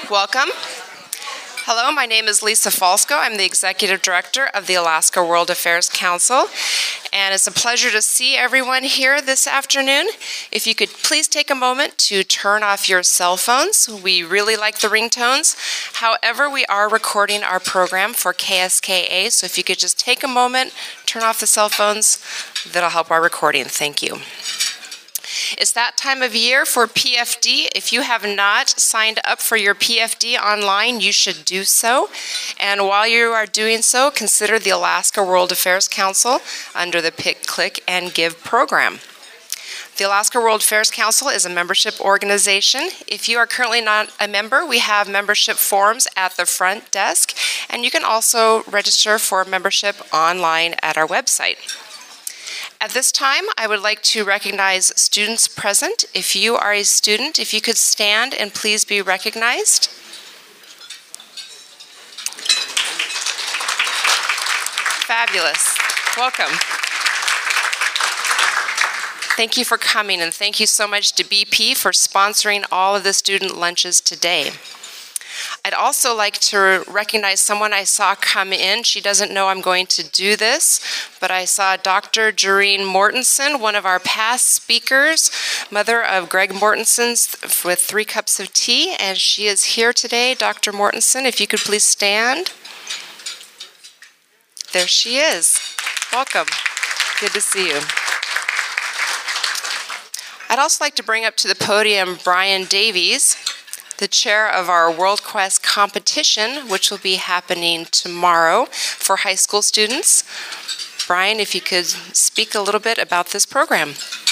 Welcome. Hello, my name is Lisa Falsco. I'm the Executive Director of the Alaska World Affairs Council, and it's a pleasure to see everyone here this afternoon. If you could please take a moment to turn off your cell phones. We really like the ringtones. However, we are recording our program for KSKA, so if you could just take a moment, turn off the cell phones, that'll help our recording. Thank you. It's that time of year for PFD. If you have not signed up for your PFD online, you should do so. And while you are doing so, consider the Alaska World Affairs Council under the Pick, Click, and Give program. The Alaska World Affairs Council is a membership organization. If you are currently not a member, we have membership forms at the front desk, and you can also register for membership online at our website. At this time, I would like to recognize students present. If you are a student, if you could stand and please be recognized. Fabulous. Welcome. Thank you for coming, and thank you so much to BP for sponsoring all of the student lunches today. I'd also like to recognize someone I saw come in. She doesn't know I'm going to do this, but I saw Dr. Jareen Mortensen, one of our past speakers, mother of Greg Mortensen with 3 cups of tea, and she is here today. Dr. Mortensen, if you could please stand. There she is. Welcome. Good to see you. I'd also like to bring up to the podium Brian Davies, the chair of our World Quest competition, which will be happening tomorrow for high school students. Brian, if you could speak a little bit about this program.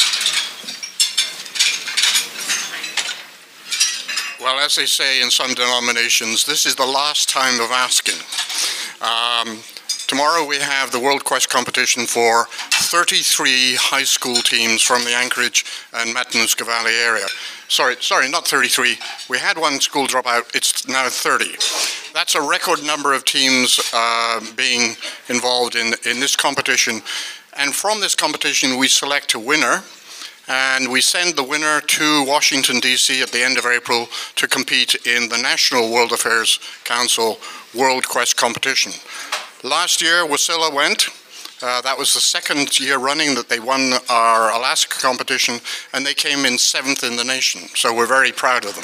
Well, as they say in some denominations, this is the last time of asking. Tomorrow we have the World Quest competition for 33 high school teams from the Anchorage and Matanuska Valley area. Sorry, not 33. We had one school drop out. It's now 30. That's a record number of teams being involved in this competition. And from this competition, we select a winner, and we send the winner to Washington, D.C. at the end of April to compete in the National World Affairs Council World Quest competition. Last year, Wasilla went. That was the second year running that they won our Alaska competition, and they came in 7th in the nation. So we're very proud of them.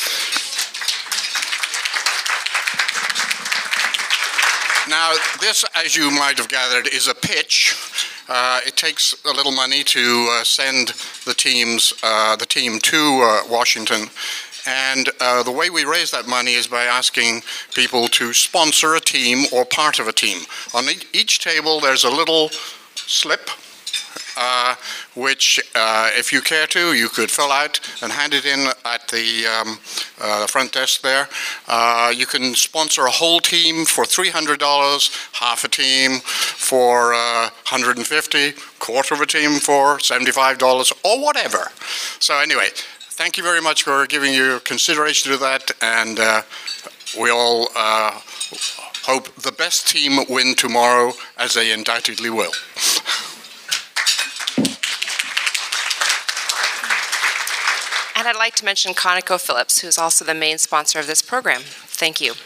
Now, this, as you might have gathered, is a pitch. It takes a little money to send the team to Washington. And the way we raise that money is by asking people to sponsor a team or part of a team. On each table, there's a little slip, which, if you care to, you could fill out and hand it in at the front desk there. You can sponsor a whole team for $300, half a team for $150, quarter of a team for $75, or whatever. So anyway, thank you very much for giving your consideration to that, and we all hope the best team win tomorrow, as they undoubtedly will. And I'd like to mention ConocoPhillips, who's also the main sponsor of this program. Thank you.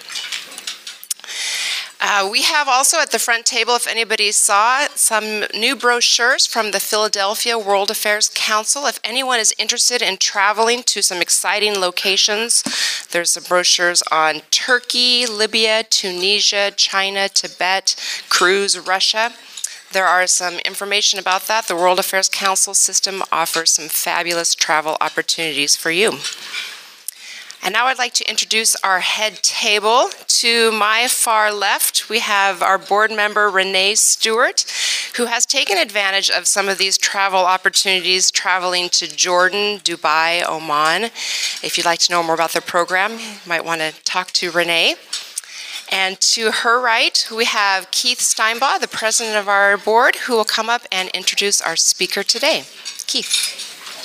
We have also at the front table, if anybody saw, some new brochures from the Philadelphia World Affairs Council. If anyone is interested in traveling to some exciting locations, there's some brochures on Turkey, Libya, Tunisia, China, Tibet, cruise, Russia. There are some information about that. The World Affairs Council system offers some fabulous travel opportunities for you. And now I'd like to introduce our head table. To my far left, we have our board member, Renee Stewart, who has taken advantage of some of these travel opportunities, traveling to Jordan, Dubai, Oman. If you'd like to know more about the program, you might want to talk to Renee. And to her right, we have Keith Steinbaugh, the president of our board, who will come up and introduce our speaker today. Keith.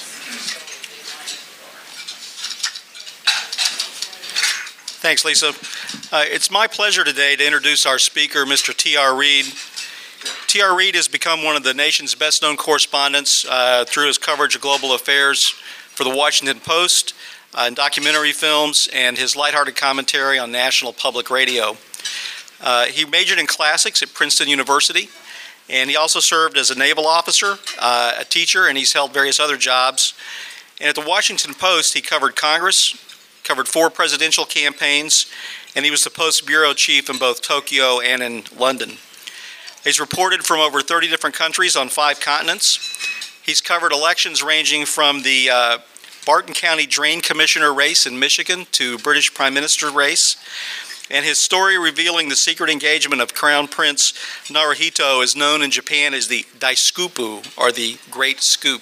Thanks, Lisa. It's my pleasure today to introduce our speaker, Mr. T.R. Reid. T.R. Reid has become one of the nation's best-known correspondents through his coverage of global affairs for the Washington Post. in documentary films, and his lighthearted commentary on National Public Radio. He majored in classics at Princeton University, and he also served as a naval officer, a teacher, and he's held various other jobs. And at the Washington Post, he covered Congress, covered 4 presidential campaigns, and he was the Post bureau chief in both Tokyo and in London. He's reported from over 30 different countries on 5 continents. He's covered elections ranging from the Barton County Drain Commissioner race in Michigan to British Prime Minister race. And his story revealing the secret engagement of Crown Prince Naruhito is known in Japan as the Daisukupu, or the Great Scoop.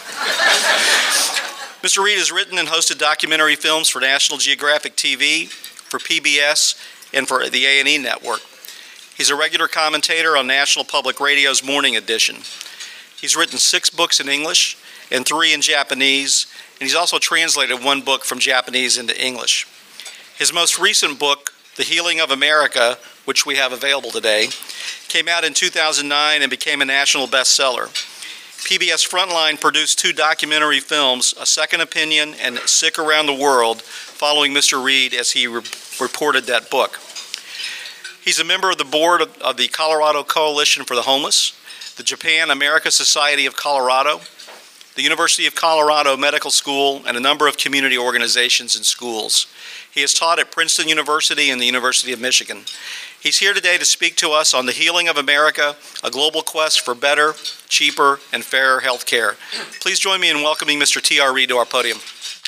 Mr. Reed has written and hosted documentary films for National Geographic TV, for PBS, and for the A&E Network. He's a regular commentator on National Public Radio's Morning Edition. He's written 6 books in English and 3 in Japanese, and he's also translated 1 book from Japanese into English. His most recent book, The Healing of America, which we have available today, came out in 2009 and became a national bestseller. PBS Frontline produced 2 documentary films, A Second Opinion and Sick Around the World, following Mr. Reed as he reported that book. He's a member of the board of the Colorado Coalition for the Homeless, the Japan America Society of Colorado, the University of Colorado Medical School, and a number of community organizations and schools. He has taught at Princeton University and the University of Michigan. He's here today to speak to us on the healing of America, a global quest for better, cheaper, and fairer health care. Please join me in welcoming Mr. T.R. Reed to our podium.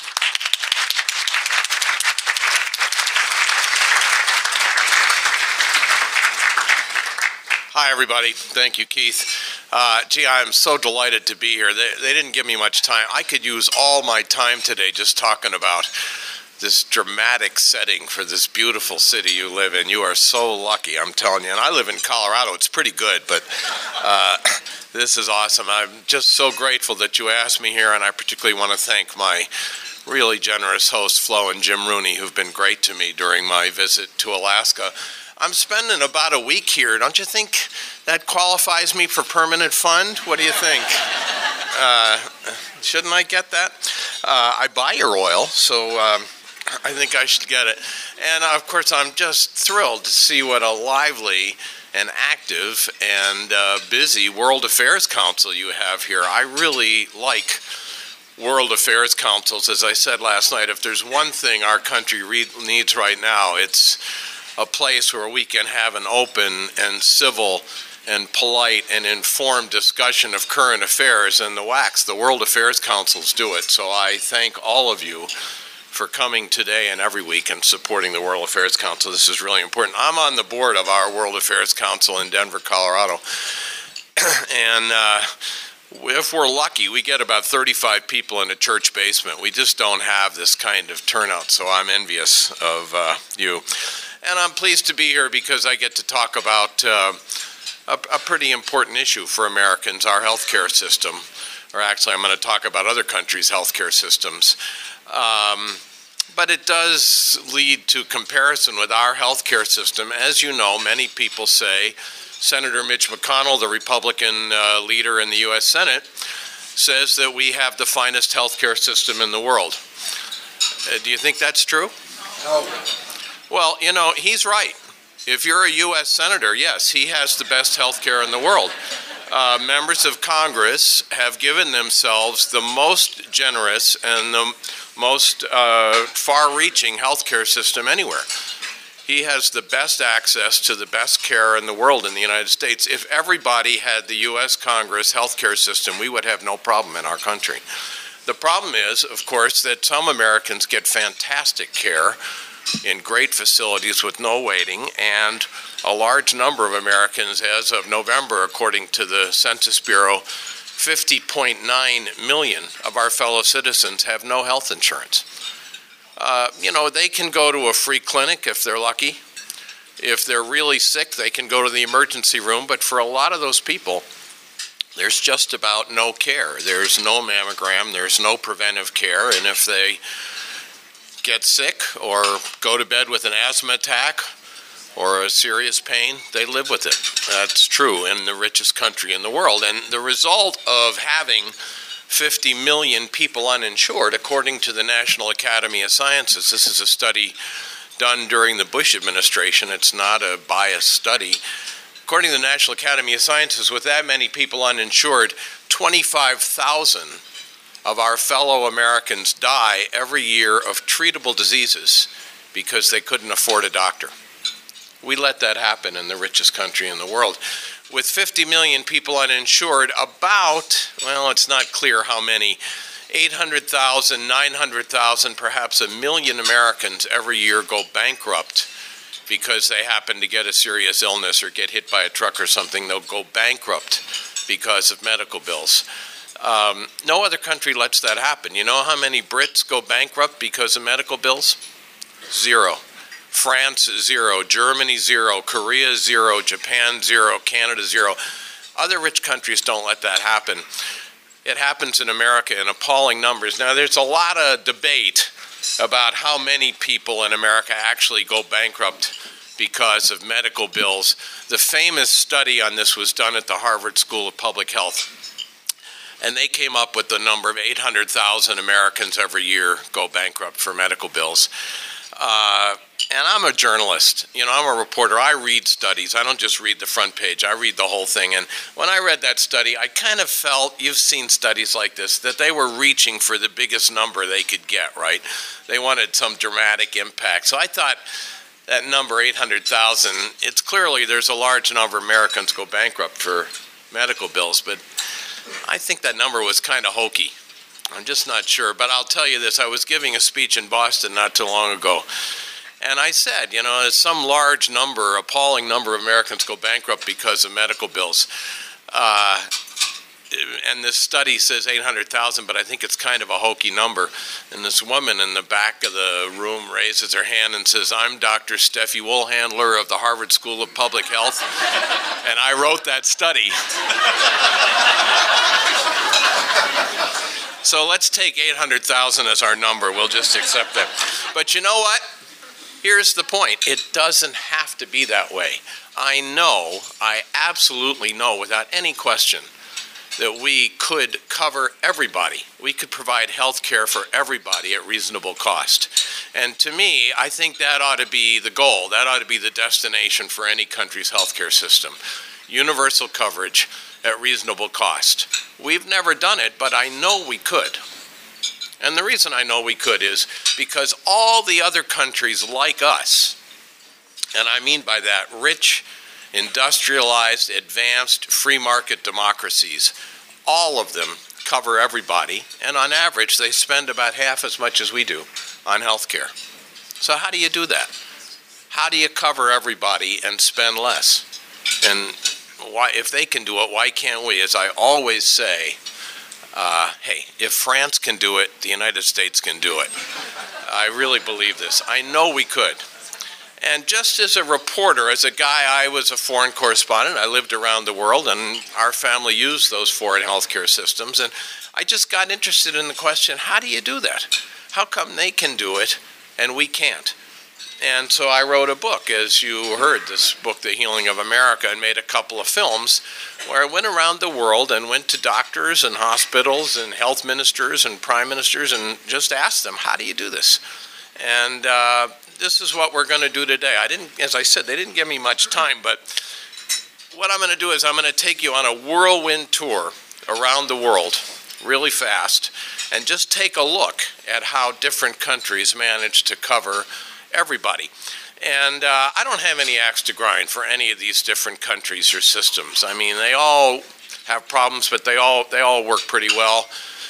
Hi, everybody. Thank you, Keith. Gee, I'm so delighted to be here. They didn't give me much time. I could use all my time today just talking about this dramatic setting for this beautiful city you live in. You are so lucky, I'm telling you. And I live in Colorado. It's pretty good, but this is awesome. I'm just so grateful that you asked me here, and I particularly want to thank my really generous hosts, Flo and Jim Rooney, who've been great to me during my visit to Alaska. I'm spending about a week here. Don't you think that qualifies me for permanent fund? What do you think? Shouldn't I get that? I buy your oil, so I think I should get it. And of course, I'm just thrilled to see what a lively and active and busy World Affairs Council you have here. I really like World Affairs Councils. As I said last night, if there's one thing our country needs right now, it's a place where we can have an open and civil and polite and informed discussion of current affairs, and the WACs, the World Affairs Councils, do it. So I thank all of you for coming today and every week and supporting the World Affairs Council. This is really important. I'm on the board of our World Affairs Council in Denver, Colorado, and if we're lucky, we get about 35 people in a church basement. We just don't have this kind of turnout, so I'm envious of you. And I'm pleased to be here because I get to talk about a pretty important issue for Americans, our healthcare system. Or actually, I'm going to talk about other countries' healthcare systems. But it does lead to comparison with our healthcare system. As you know, many people say, Senator Mitch McConnell, the Republican leader in the U.S. Senate, says that we have the finest healthcare system in the world. Do you think that's true? No. Well, you know, he's right. If you're a U.S. Senator, yes, he has the best health care in the world. Members of Congress have given themselves the most generous and the most far-reaching health care system anywhere. He has the best access to the best care in the world in the United States. If everybody had the U.S. Congress health care system, we would have no problem in our country. The problem is, of course, that some Americans get fantastic care in great facilities with no waiting, and a large number of Americans, as of November, according to the Census Bureau, 50.9 million of our fellow citizens have no health insurance. You know, they can go to a free clinic if they're lucky. If they're really sick, they can go to the emergency room, but for a lot of those people, there's just about no care. There's no mammogram, there's no preventive care, and if they get sick or go to bed with an asthma attack or a serious pain, they live with it. That's true in the richest country in the world. And the result of having 50 million people uninsured, according to the National Academy of Sciences. This is a study done during the Bush administration. It's not a biased study. According to the National Academy of Sciences, with that many people uninsured, 25,000 of our fellow Americans die every year of treatable diseases because they couldn't afford a doctor. We let that happen in the richest country in the world. With 50 million people uninsured, about, well, it's not clear how many, 800,000, 900,000, perhaps 1 million Americans every year go bankrupt because they happen to get a serious illness or get hit by a truck or something. They'll go bankrupt because of medical bills. No other country lets that happen. You know how many Brits go bankrupt because of medical bills? 0. France, 0. Germany, 0. Korea, 0. Japan, 0. Canada, 0. Other rich countries don't let that happen. It happens in America in appalling numbers. Now, there's a lot of debate about how many people in America actually go bankrupt because of medical bills. The famous study on this was done at the Harvard School of Public Health. And they came up with the number of 800,000 Americans every year go bankrupt for medical bills. And I'm a journalist, you know, I'm a reporter. I read studies. I don't just read the front page. I read the whole thing. And when I read that study, I kind of felt, you've seen studies like this, that they were reaching for the biggest number they could get, right? They wanted some dramatic impact. So I thought that number, 800,000, it's clearly there's a large number of Americans go bankrupt for medical bills, but I think that number was kind of hokey. I'm just not sure. But I'll tell you this, I was giving a speech in Boston not too long ago. And I said, you know, some large number, appalling number of Americans go bankrupt because of medical bills. And this study says 800,000, but I think it's kind of a hokey number. And this woman in the back of the room raises her hand and says, I'm Dr. Steffi Woolhandler of the Harvard School of Public Health, and I wrote that study. So let's take 800,000 as our number. We'll just accept that. But you know what? Here's the point. It doesn't have to be that way. I absolutely know without any question that we could cover everybody. We could provide health care for everybody at reasonable cost. And to me, I think that ought to be the goal. That ought to be the destination for any country's health care system. Universal coverage at reasonable cost. We've never done it, but I know we could. And the reason I know we could is because all the other countries like us, and I mean by that rich, industrialized, advanced, free market democracies, all of them cover everybody, and on average they spend about half as much as we do on health care. So how do you do that? How do you cover everybody and spend less? And why, if they can do it, why can't we? As I always say, hey, if France can do it, the United States can do it. I really believe this. I know we could. And just as a reporter, as a guy, I was a foreign correspondent. I lived around the world, and our family used those foreign healthcare systems. And I just got interested in the question, how do you do that? How come they can do it and we can't? And so I wrote a book, as you heard, this book, The Healing of America, and made a couple of films where I went around the world and went to doctors and hospitals and health ministers and prime ministers and just asked them, how do you do this? And this is what we're going to do today. As I said, they didn't give me much time, but what I'm going to do is I'm going to take you on a whirlwind tour around the world really fast and just take a look at how different countries manage to cover everybody. And I don't have any axe to grind for any of these different countries or systems. I mean, they all have problems, but they all work pretty well.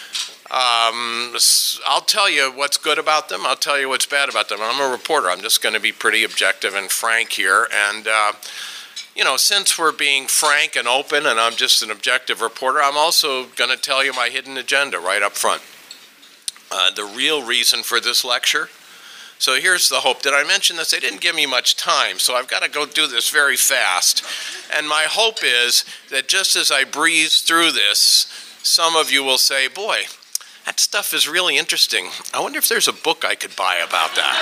I'll tell you what's good about them. I'll tell you what's bad about them. I'm a reporter. I'm just going to be pretty objective and frank here. And, you know, since we're being frank and open and I'm just an objective reporter, I'm also going to tell you my hidden agenda right up front. The real reason for this lecture. So here's the hope. Did I mention this? They didn't give me much time, so I've got to go do this very fast. And my hope is that just as I breeze through this, some of you will say, boy, that stuff is really interesting. I wonder if there's a book I could buy about that.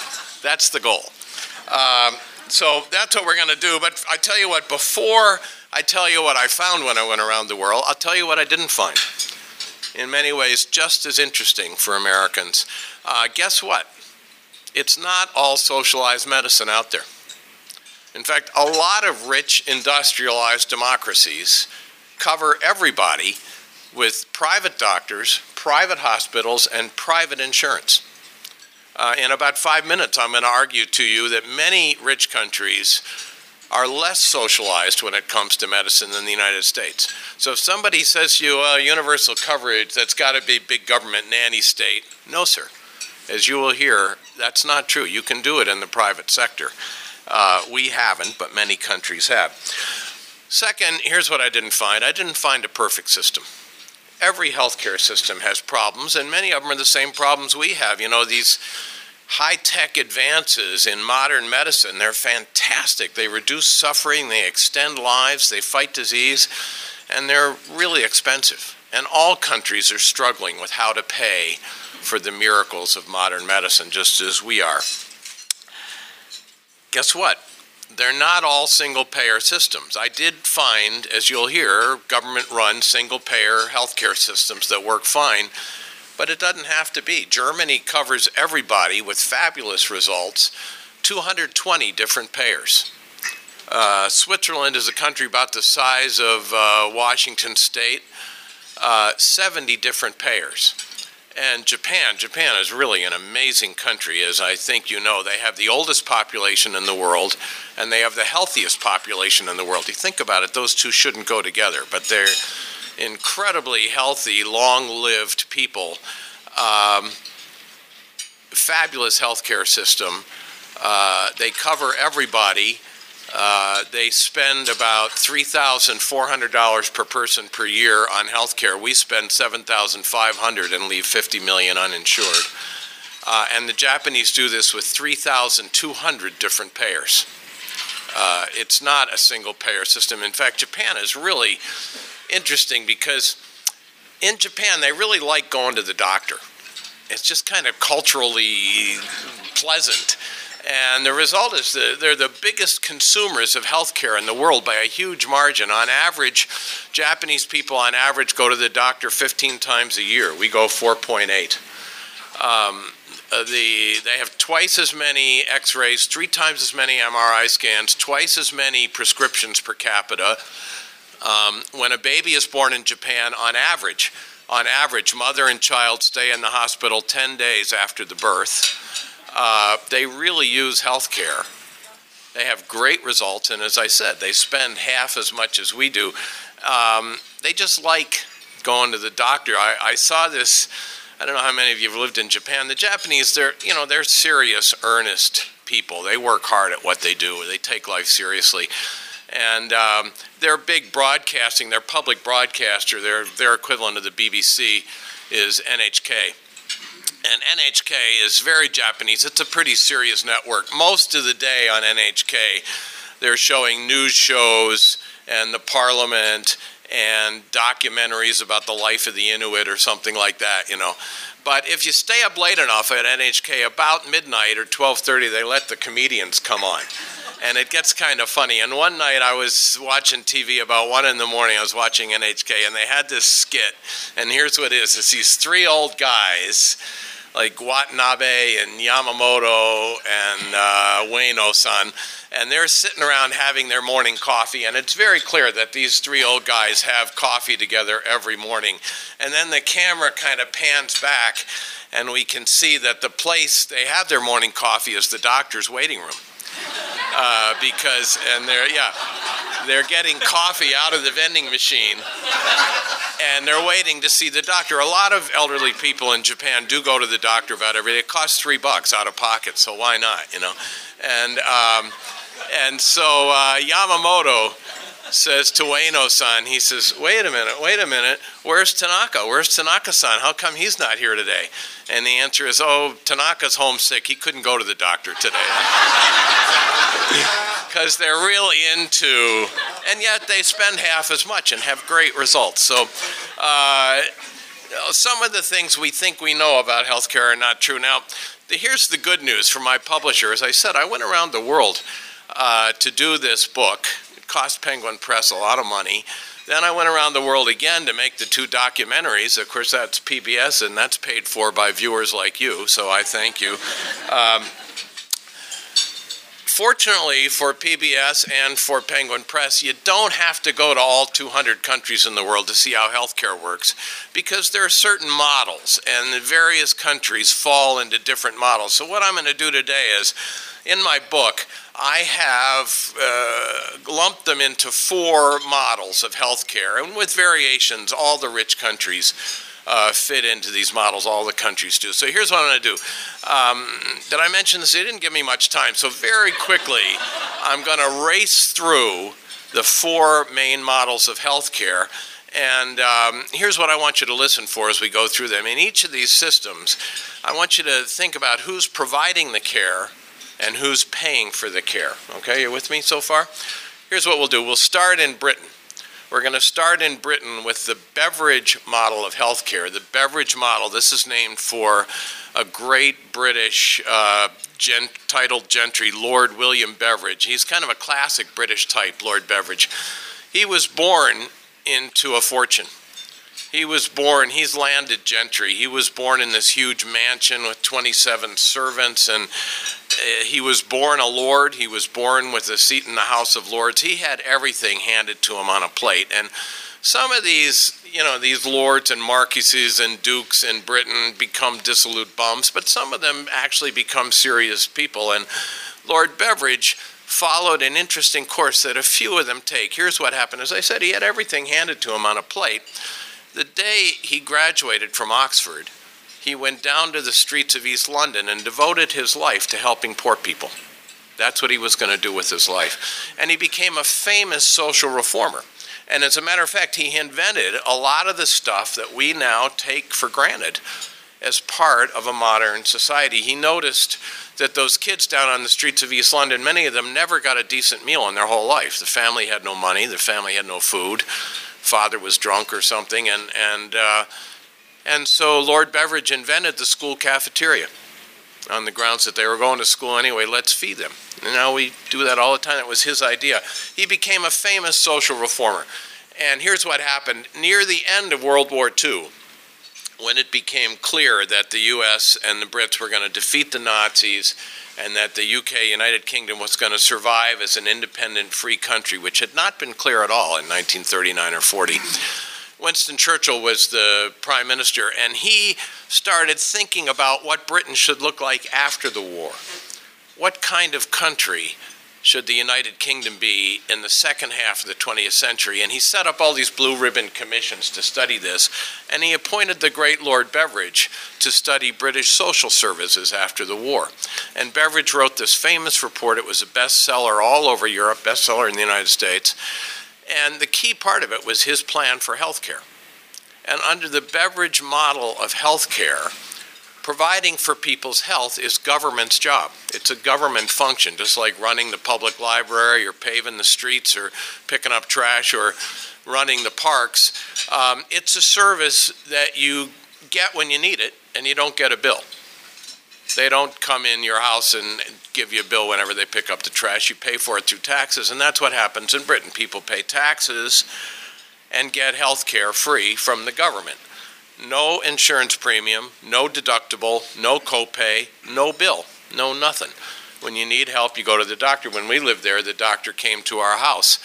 That's the goal. So that's what we're going to do. But I tell you what, before I tell you what I found when I went around the world. I'll tell you what I didn't find. In many ways, just as interesting for Americans. Guess what? It's not all socialized medicine out there. In fact, a lot of rich, industrialized democracies cover everybody with private doctors, private hospitals, and private insurance. In about 5 minutes, I'm going to argue to you that many rich countries are less socialized when it comes to medicine than the United States. So if somebody says to you, universal coverage, that's got to be big government nanny state. No, sir. As you will hear, that's not true. You can do it in the private sector. We haven't, but many countries have. Second, here's what I didn't find. I didn't find a perfect system. Every healthcare system has problems, and many of them are the same problems we have. You know, these high-tech advances in modern medicine, they're fantastic. They reduce suffering, they extend lives, they fight disease, and they're really expensive. And all countries are struggling with how to pay for the miracles of modern medicine, just as we are. Guess what? They're not all single-payer systems. I did find, as you'll hear, government-run single-payer healthcare systems that work fine, but it doesn't have to be. Germany covers everybody with fabulous results, 220 different payers. Switzerland is a country about the size of Washington State, 70 different payers. And Japan is really an amazing country, as I think you know. They have the oldest population in the world, and they have the healthiest population in the world. You think about it, those two shouldn't go together, but they're incredibly healthy, long-lived people. Fabulous healthcare system. They cover everybody. They spend about $3,400 per person per year on health care. We spend $7,500 and leave 50 million uninsured. And the Japanese do this with 3,200 different payers. It's not a single payer system. In fact, Japan is really interesting because in Japan, they really like going to the doctor. It's just kind of culturally pleasant. And the result is that they're the biggest consumers of healthcare in the world by a huge margin. On average, Japanese people on average go to the doctor 15 times a year. We go 4.8. They have twice as many x-rays, 3 times as many MRI scans, twice as many prescriptions per capita. When a baby is born in Japan, on average, mother and child stay in the hospital 10 days after the birth. They really use health care. They have great results, and as I said, they spend half as much as we do. They just like going to the doctor. I saw this, I don't know how many of you have lived in Japan. The Japanese, they're serious, earnest people. They work hard at what they do. They take life seriously. And they're big broadcasting, they're public broadcaster. Their equivalent of the BBC is NHK. And NHK is very Japanese. It's a pretty serious network. Most of the day on NHK, they're showing news shows and the parliament and documentaries about the life of the Inuit or something like that, you know. But if you stay up late enough at NHK, about midnight or 12:30, they let the comedians come on. And it gets kind of funny. And one night I was watching TV about 1 in the morning. I was watching NHK, and they had this skit. And here's what it is. It's these 3 old guys, like Watanabe and Yamamoto and Ueno-san, and they're sitting around having their morning coffee, and it's very clear that these 3 old guys have coffee together every morning. And then the camera kind of pans back, and we can see that the place they have their morning coffee is the doctor's waiting room. They're getting coffee out of the vending machine, and they're waiting to see the doctor. A lot of elderly people in Japan do go to the doctor about every day. It costs $3 out of pocket, so why not, you know? And so Yamamoto says to Ueno-san, he says, wait a minute, where's Tanaka? Where's Tanaka-san? How come he's not here today? And the answer is, oh, Tanaka's homesick. He couldn't go to the doctor today. Because they're really into, and yet they spend half as much and have great results. So some of the things we think we know about healthcare are not true. Now, here's the good news from my publisher. As I said, I went around the world to do this book, It cost Penguin Press a lot of money. Then I went around the world again to make the 2 documentaries. Of course, that's PBS, and that's paid for by viewers like you, so I thank you. Fortunately for PBS and for Penguin Press, you don't have to go to all 200 countries in the world to see how healthcare works, because there are certain models, and the various countries fall into different models. So what I'm going to do today is, in my book, I have lumped them into 4 models of healthcare, and with variations, all the rich countries fit into these models. All the countries do. So here's what I'm going to do. Did I mention this? It didn't give me much time. So very quickly, I'm going to race through the 4 main models of healthcare. And here's what I want you to listen for as we go through them. In each of these systems, I want you to think about who's providing the care and who's paying for the care. Okay, you with me so far? Here's what we'll do. We'll start in Britain. We're going to start in Britain with the Beveridge model of healthcare. The Beveridge model, this is named for a great British titled gentry, Lord William Beveridge. He's kind of a classic British type, Lord Beveridge. He was born into a fortune. He's landed gentry. He was born in this huge mansion with 27 servants, and he was born a lord. He was born with a seat in the House of Lords. He had everything handed to him on a plate. And some of these, these lords and marquises and dukes in Britain become dissolute bums, but some of them actually become serious people. And Lord Beveridge followed an interesting course that a few of them take. Here's what happened. As I said, he had everything handed to him on a plate. The day he graduated from Oxford, he went down to the streets of East London and devoted his life to helping poor people. That's what he was going to do with his life. And he became a famous social reformer. And as a matter of fact, he invented a lot of the stuff that we now take for granted as part of a modern society. He noticed that those kids down on the streets of East London, many of them never got a decent meal in their whole life. The family had no money, the family had no food, father was drunk or something, and so Lord Beveridge invented the school cafeteria on the grounds that they were going to school anyway. Let's feed them. And now we do that all the time. It was his idea. He became a famous social reformer. And here's what happened. Near the end of World War II, when it became clear that the U.S. and the Brits were going to defeat the Nazis and that the UK, United Kingdom, was going to survive as an independent, free country, which had not been clear at all in 1939 or 40. Winston Churchill was the prime minister, and he started thinking about what Britain should look like after the war. What kind of country should the United Kingdom be in the second half of the 20th century? And he set up all these blue ribbon commissions to study this, and he appointed the great Lord Beveridge to study British social services after the war. And Beveridge wrote this famous report. It was a bestseller all over Europe, bestseller in the United States. And the key part of it was his plan for health care. And under the Beveridge model of health care, providing for people's health is government's job. It's a government function, just like running the public library or paving the streets or picking up trash or running the parks. It's a service that you get when you need it, and you don't get a bill. They don't come in your house and give you a bill whenever they pick up the trash. You pay for it through taxes, and that's what happens in Britain. People pay taxes and get health care free from the government. No insurance premium, no deductible, no copay, no bill, no nothing. When you need help, you go to the doctor. When we lived there, the doctor came to our house.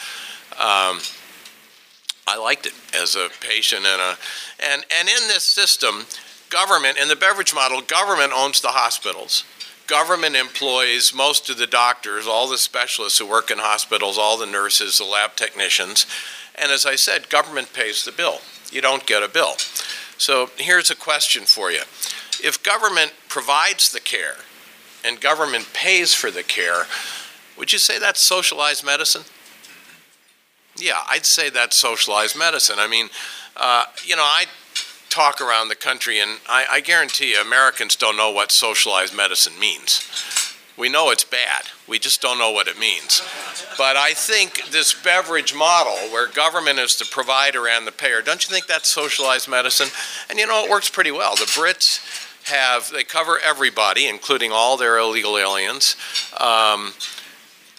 I liked it as a patient, and in this system, government, in the Beveridge model, government owns the hospitals. Government employs most of the doctors, all the specialists who work in hospitals, all the nurses, the lab technicians. And as I said, government pays the bill. You don't get a bill. So here's a question for you. If government provides the care and government pays for the care, would you say that's socialized medicine? Yeah, I'd say that's socialized medicine. I mean, I talk around the country, and I guarantee you Americans don't know what socialized medicine means. We know it's bad. We just don't know what it means. But I think this Beveridge model, where government is the provider and the payer, don't you think that's socialized medicine? And it works pretty well. The Brits they cover everybody, including all their illegal aliens.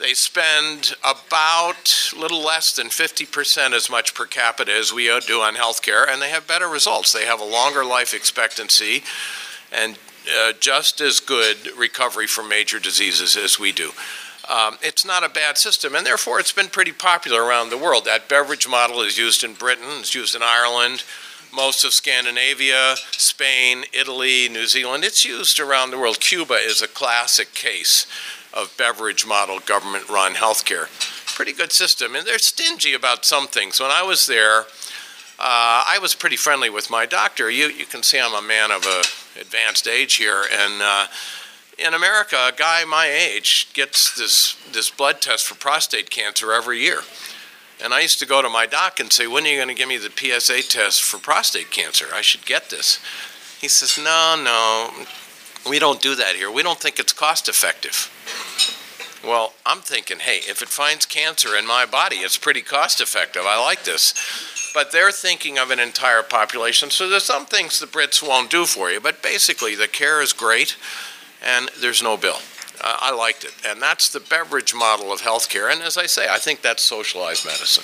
They spend about a little less than 50% as much per capita as we do on healthcare, and they have better results. They have a longer life expectancy and just as good recovery from major diseases as we do. It's not a bad system, and therefore it's been pretty popular around the world. That Beveridge model is used in Britain, it's used in Ireland, most of Scandinavia, Spain, Italy, New Zealand. It's used around the world. Cuba is a classic case of Beveridge model government-run healthcare. Pretty good system, and they're stingy about some things. When I was there, I was pretty friendly with my doctor. You can see I'm a man of advanced age here, and in America, a guy my age gets this blood test for prostate cancer every year. And I used to go to my doc and say, when are you going to give me the PSA test for prostate cancer? I should get this. He says, no, we don't do that here. We don't think it's cost effective. Well, I'm thinking, hey, if it finds cancer in my body, it's pretty cost effective. I like this. But they're thinking of an entire population. So there's some things the Brits won't do for you. But basically, the care is great, and there's no bill. I liked it. And that's the Beveridge model of healthcare. And as I say, I think that's socialized medicine.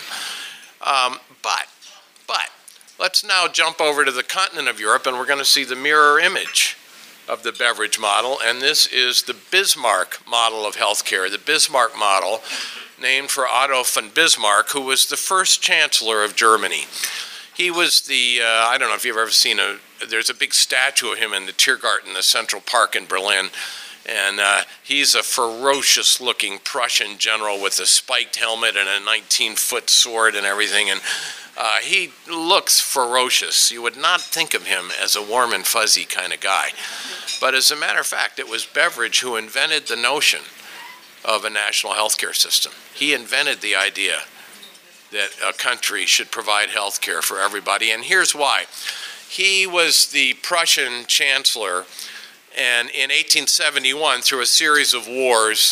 But let's now jump over to the continent of Europe, and we're going to see the mirror image of the Beveridge model. And this is the Bismarck model of healthcare. The Bismarck model, named for Otto von Bismarck, who was the first chancellor of Germany. He was the, I don't know if you've ever seen there's a big statue of him in the Tiergarten, the Central Park in Berlin. And he's a ferocious-looking Prussian general with a spiked helmet and a 19-foot sword and everything. And he looks ferocious. You would not think of him as a warm and fuzzy kind of guy. But as a matter of fact, it was Beveridge who invented the notion of a national healthcare system. He invented the idea that a country should provide health care for everybody. And here's why. He was the Prussian chancellor, and in 1871, through a series of wars,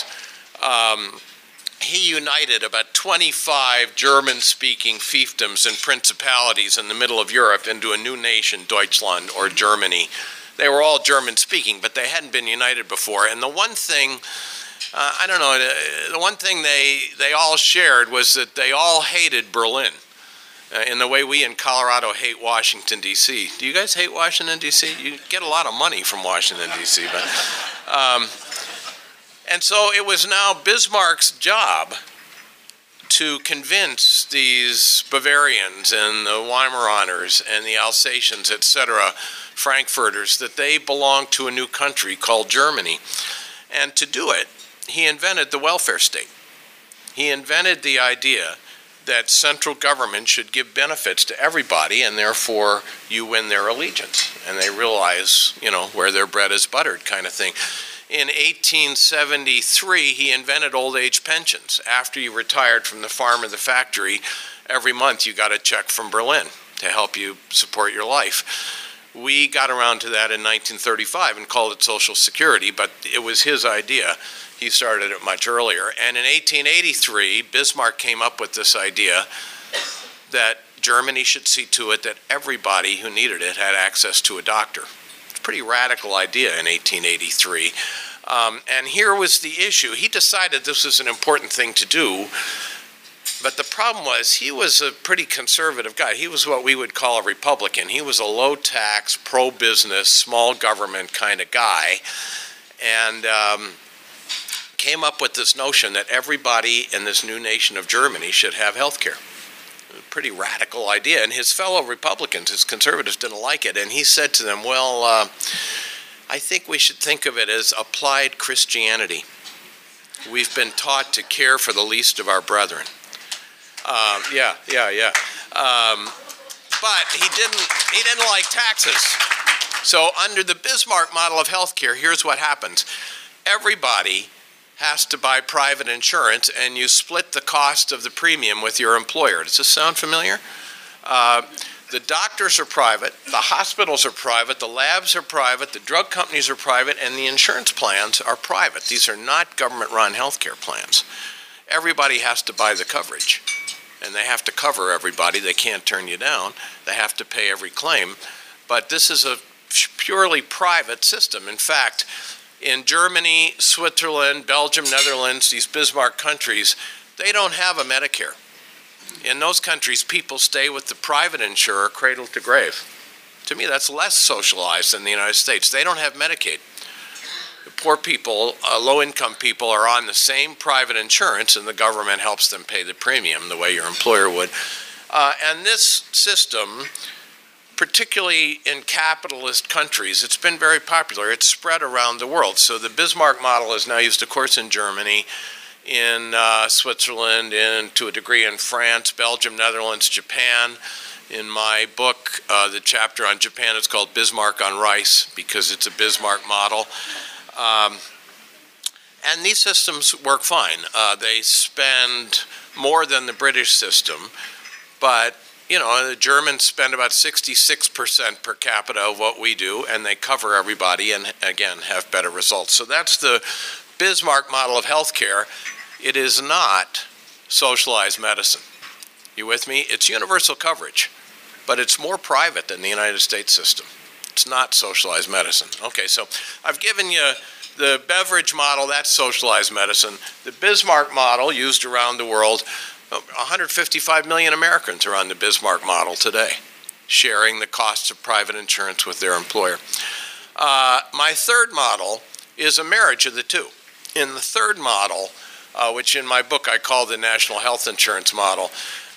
he united about 25 German-speaking fiefdoms and principalities in the middle of Europe into a new nation, Deutschland, or Germany. They were all German-speaking, but they hadn't been united before. And the one thing, the one thing they all shared was that they all hated Berlin. In the way we in Colorado hate Washington, D.C. Do you guys hate Washington, D.C.? You get a lot of money from Washington, D.C. And so it was now Bismarck's job to convince these Bavarians and the Weimaraners and the Alsatians, etc., Frankfurters, that they belonged to a new country called Germany. And to do it, he invented the welfare state. He invented the idea that central government should give benefits to everybody, and therefore you win their allegiance. And they realize, where their bread is buttered kind of thing. In 1873, he invented old age pensions. After you retired from the farm or the factory, every month you got a check from Berlin to help you support your life. We got around to that in 1935 and called it Social Security, but it was his idea. He started it much earlier. And in 1883, Bismarck came up with this idea that Germany should see to it that everybody who needed it had access to a doctor. It's a pretty radical idea in 1883. And here was the issue. He decided this was an important thing to do, but the problem was he was a pretty conservative guy. He was what we would call a Republican. He was a low-tax, pro-business, small government kind of guy. And came up with this notion that everybody in this new nation of Germany should have health care. A pretty radical idea. And his fellow Republicans, his conservatives, didn't like it. And he said to them, well, I think we should think of it as applied Christianity. We've been taught to care for the least of our brethren. But he didn't like taxes. So under the Bismarck model of health care, here's what happens. Everybody has to buy private insurance, and you split the cost of the premium with your employer. Does this sound familiar? The doctors are private, the hospitals are private, the labs are private, the drug companies are private, and the insurance plans are private. These are not government-run healthcare plans. Everybody has to buy the coverage, and they have to cover everybody. They can't turn you down. They have to pay every claim. But this is a purely private system. In fact, In Germany, Switzerland, Belgium, Netherlands, these Bismarck countries, they don't have a Medicare. In those countries, people stay with the private insurer cradle to grave. To me, that's less socialized than the United States. They don't have Medicaid. The poor people, low-income people, are on the same private insurance, and the government helps them pay the premium the way your employer would. And this system, particularly in capitalist countries, it's been very popular. It's spread around the world. So the Bismarck model is now used, of course, in Germany, in Switzerland, and to a degree in France, Belgium, Netherlands, Japan. In my book, the chapter on Japan is called Bismarck on Rice, because it's a Bismarck model. And these systems work fine. They spend more than the British system, but you know, the Germans spend about 66% per capita of what we do, and they cover everybody and, again, have better results. So that's the Bismarck model of healthcare. It is not socialized medicine. You with me? It's universal coverage, but it's more private than the United States system. It's not socialized medicine. Okay, so I've given you the Beveridge model, that's socialized medicine. The Bismarck model, used around the world, 155 million Americans are on the Bismarck model today, sharing the costs of private insurance with their employer. My third model is a marriage of the two. In the third model, which in my book I call the national health insurance model,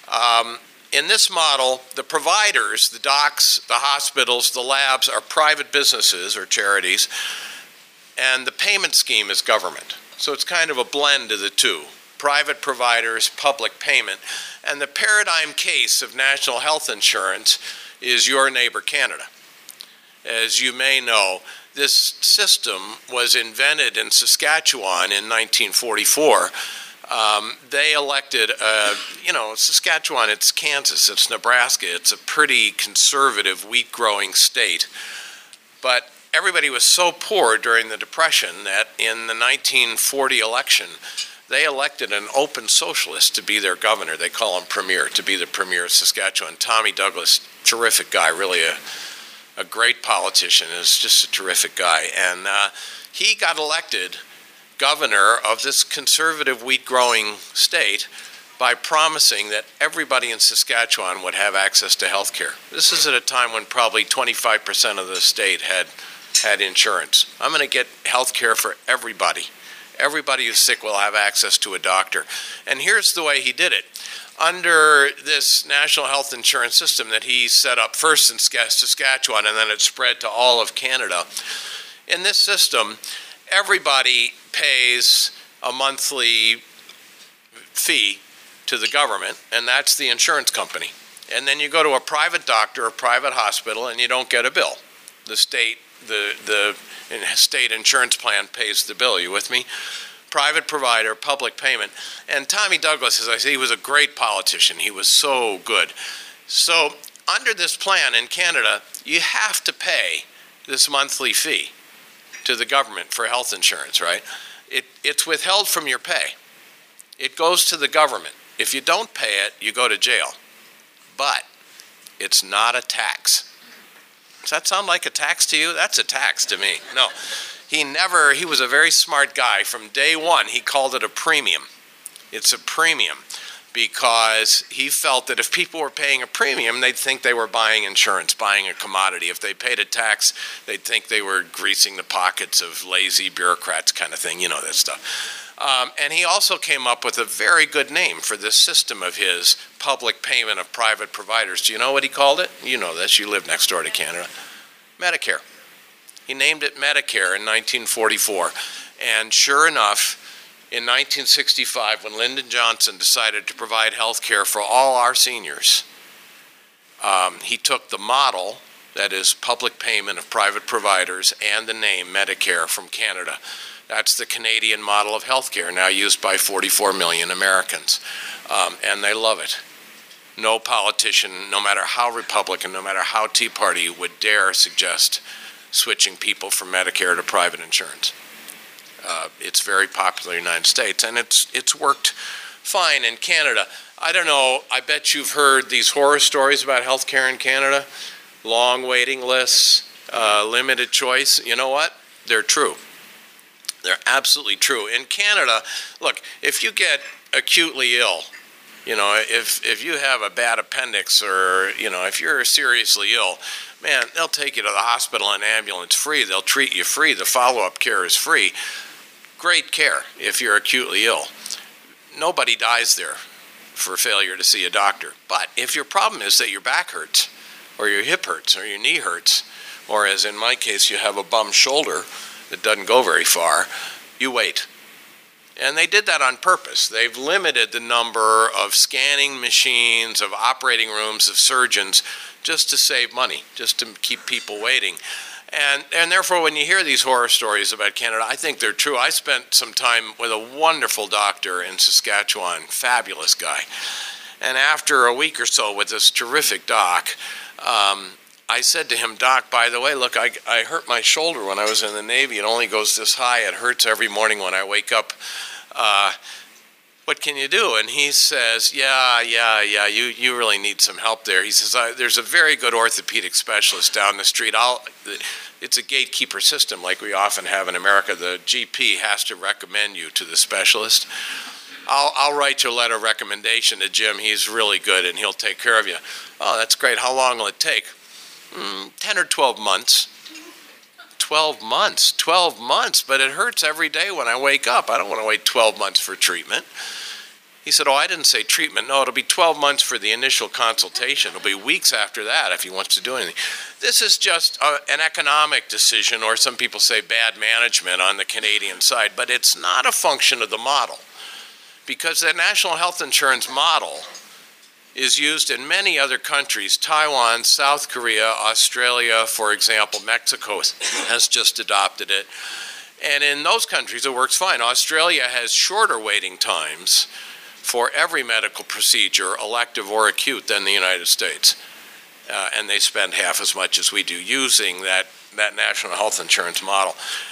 in this model, the providers, the docs, the hospitals, the labs are private businesses or charities, and the payment scheme is government. So it's kind of a blend of the two. Private providers, public payment. And the paradigm case of national health insurance is your neighbor, Canada. As you may know, this system was invented in Saskatchewan in 1944. They elected, Saskatchewan, it's Kansas, it's Nebraska, it's a pretty conservative wheat-growing state. But everybody was so poor during the Depression that in the 1940 election, they elected an open socialist to be their governor. They call him premier, to be the premier of Saskatchewan. Tommy Douglas, terrific guy, really a great politician, is just a terrific guy. And he got elected governor of this conservative wheat-growing state by promising that everybody in Saskatchewan would have access to health care. This is at a time when probably 25% of the state had insurance. I'm going to get health care for everybody. Everybody who's sick will have access to a doctor. And here's the way he did it. Under this national health insurance system that he set up first in Saskatchewan and then it spread to all of Canada, in this system, everybody pays a monthly fee to the government, and that's the insurance company. And then you go to a private doctor or private hospital and you don't get a bill. The state insurance plan pays the bill. You with me? Private provider, public payment. And Tommy Douglas, as I say, he was a great politician. He was so good. So under this plan in Canada, you have to pay this monthly fee to the government for health insurance, right? It's withheld from your pay. It goes to the government. If you don't pay it, you go to jail. But it's not a tax. Does that sound like a tax to you? That's a tax to me. No. He was a very smart guy. From day one, he called it a premium. It's a premium because he felt that if people were paying a premium, they'd think they were buying insurance, buying a commodity. If they paid a tax, they'd think they were greasing the pockets of lazy bureaucrats kind of thing, you know that stuff. And he also came up with a very good name for this system of his, public payment of private providers. Do you know what he called it? You know this, you live next door to Canada. Medicare. He named it Medicare in 1944. And sure enough, in 1965, when Lyndon Johnson decided to provide health care for all our seniors, he took the model, that is public payment of private providers, and the name Medicare from Canada. That's the Canadian model of health care, now used by 44 million Americans. And they love it. No politician, no matter how Republican, no matter how Tea Party, would dare suggest switching people from Medicare to private insurance. It's very popular in the United States, and it's worked fine in Canada. I don't know, I bet you've heard these horror stories about health care in Canada. Long waiting lists, limited choice. You know what? They're true. They're absolutely true. In Canada, look, if you get acutely ill, if you have a bad appendix or, if you're seriously ill, man, they'll take you to the hospital in an ambulance free. They'll treat you free. The follow-up care is free. Great care if you're acutely ill. Nobody dies there for failure to see a doctor. But if your problem is that your back hurts or your hip hurts or your knee hurts, or as in my case, you have a bum shoulder that doesn't go very far, you wait. And they did that on purpose. They've limited the number of scanning machines, of operating rooms, of surgeons, just to save money, just to keep people waiting. And therefore, when you hear these horror stories about Canada, I think they're true. I spent some time with a wonderful doctor in Saskatchewan, fabulous guy. And after a week or so with this terrific doc, I said to him, "Doc, by the way, look, I hurt my shoulder when I was in the Navy. It only goes this high. It hurts every morning when I wake up. What can you do?" And he says, yeah, you really need some help there. He says, there's a very good orthopedic specialist down the street. It's a gatekeeper system like we often have in America. The GP has to recommend you to the specialist. I'll write you a letter of recommendation to Jim. He's really good and he'll take care of you. Oh, that's great. How long will it take? 10 or 12 months. 12 months, but it hurts every day when I wake up. I don't want to wait 12 months for treatment. He said, "Oh, I didn't say treatment. No, it'll be 12 months for the initial consultation. It'll be weeks after that if he wants to do anything." This is just an economic decision, or some people say bad management on the Canadian side, but it's not a function of the model, because the national health insurance model is used in many other countries. Taiwan, South Korea, Australia, for example. Mexico has just adopted it. And in those countries, it works fine. Australia has shorter waiting times for every medical procedure, elective or acute, than the United States. And they spend half as much as we do using that national health insurance model.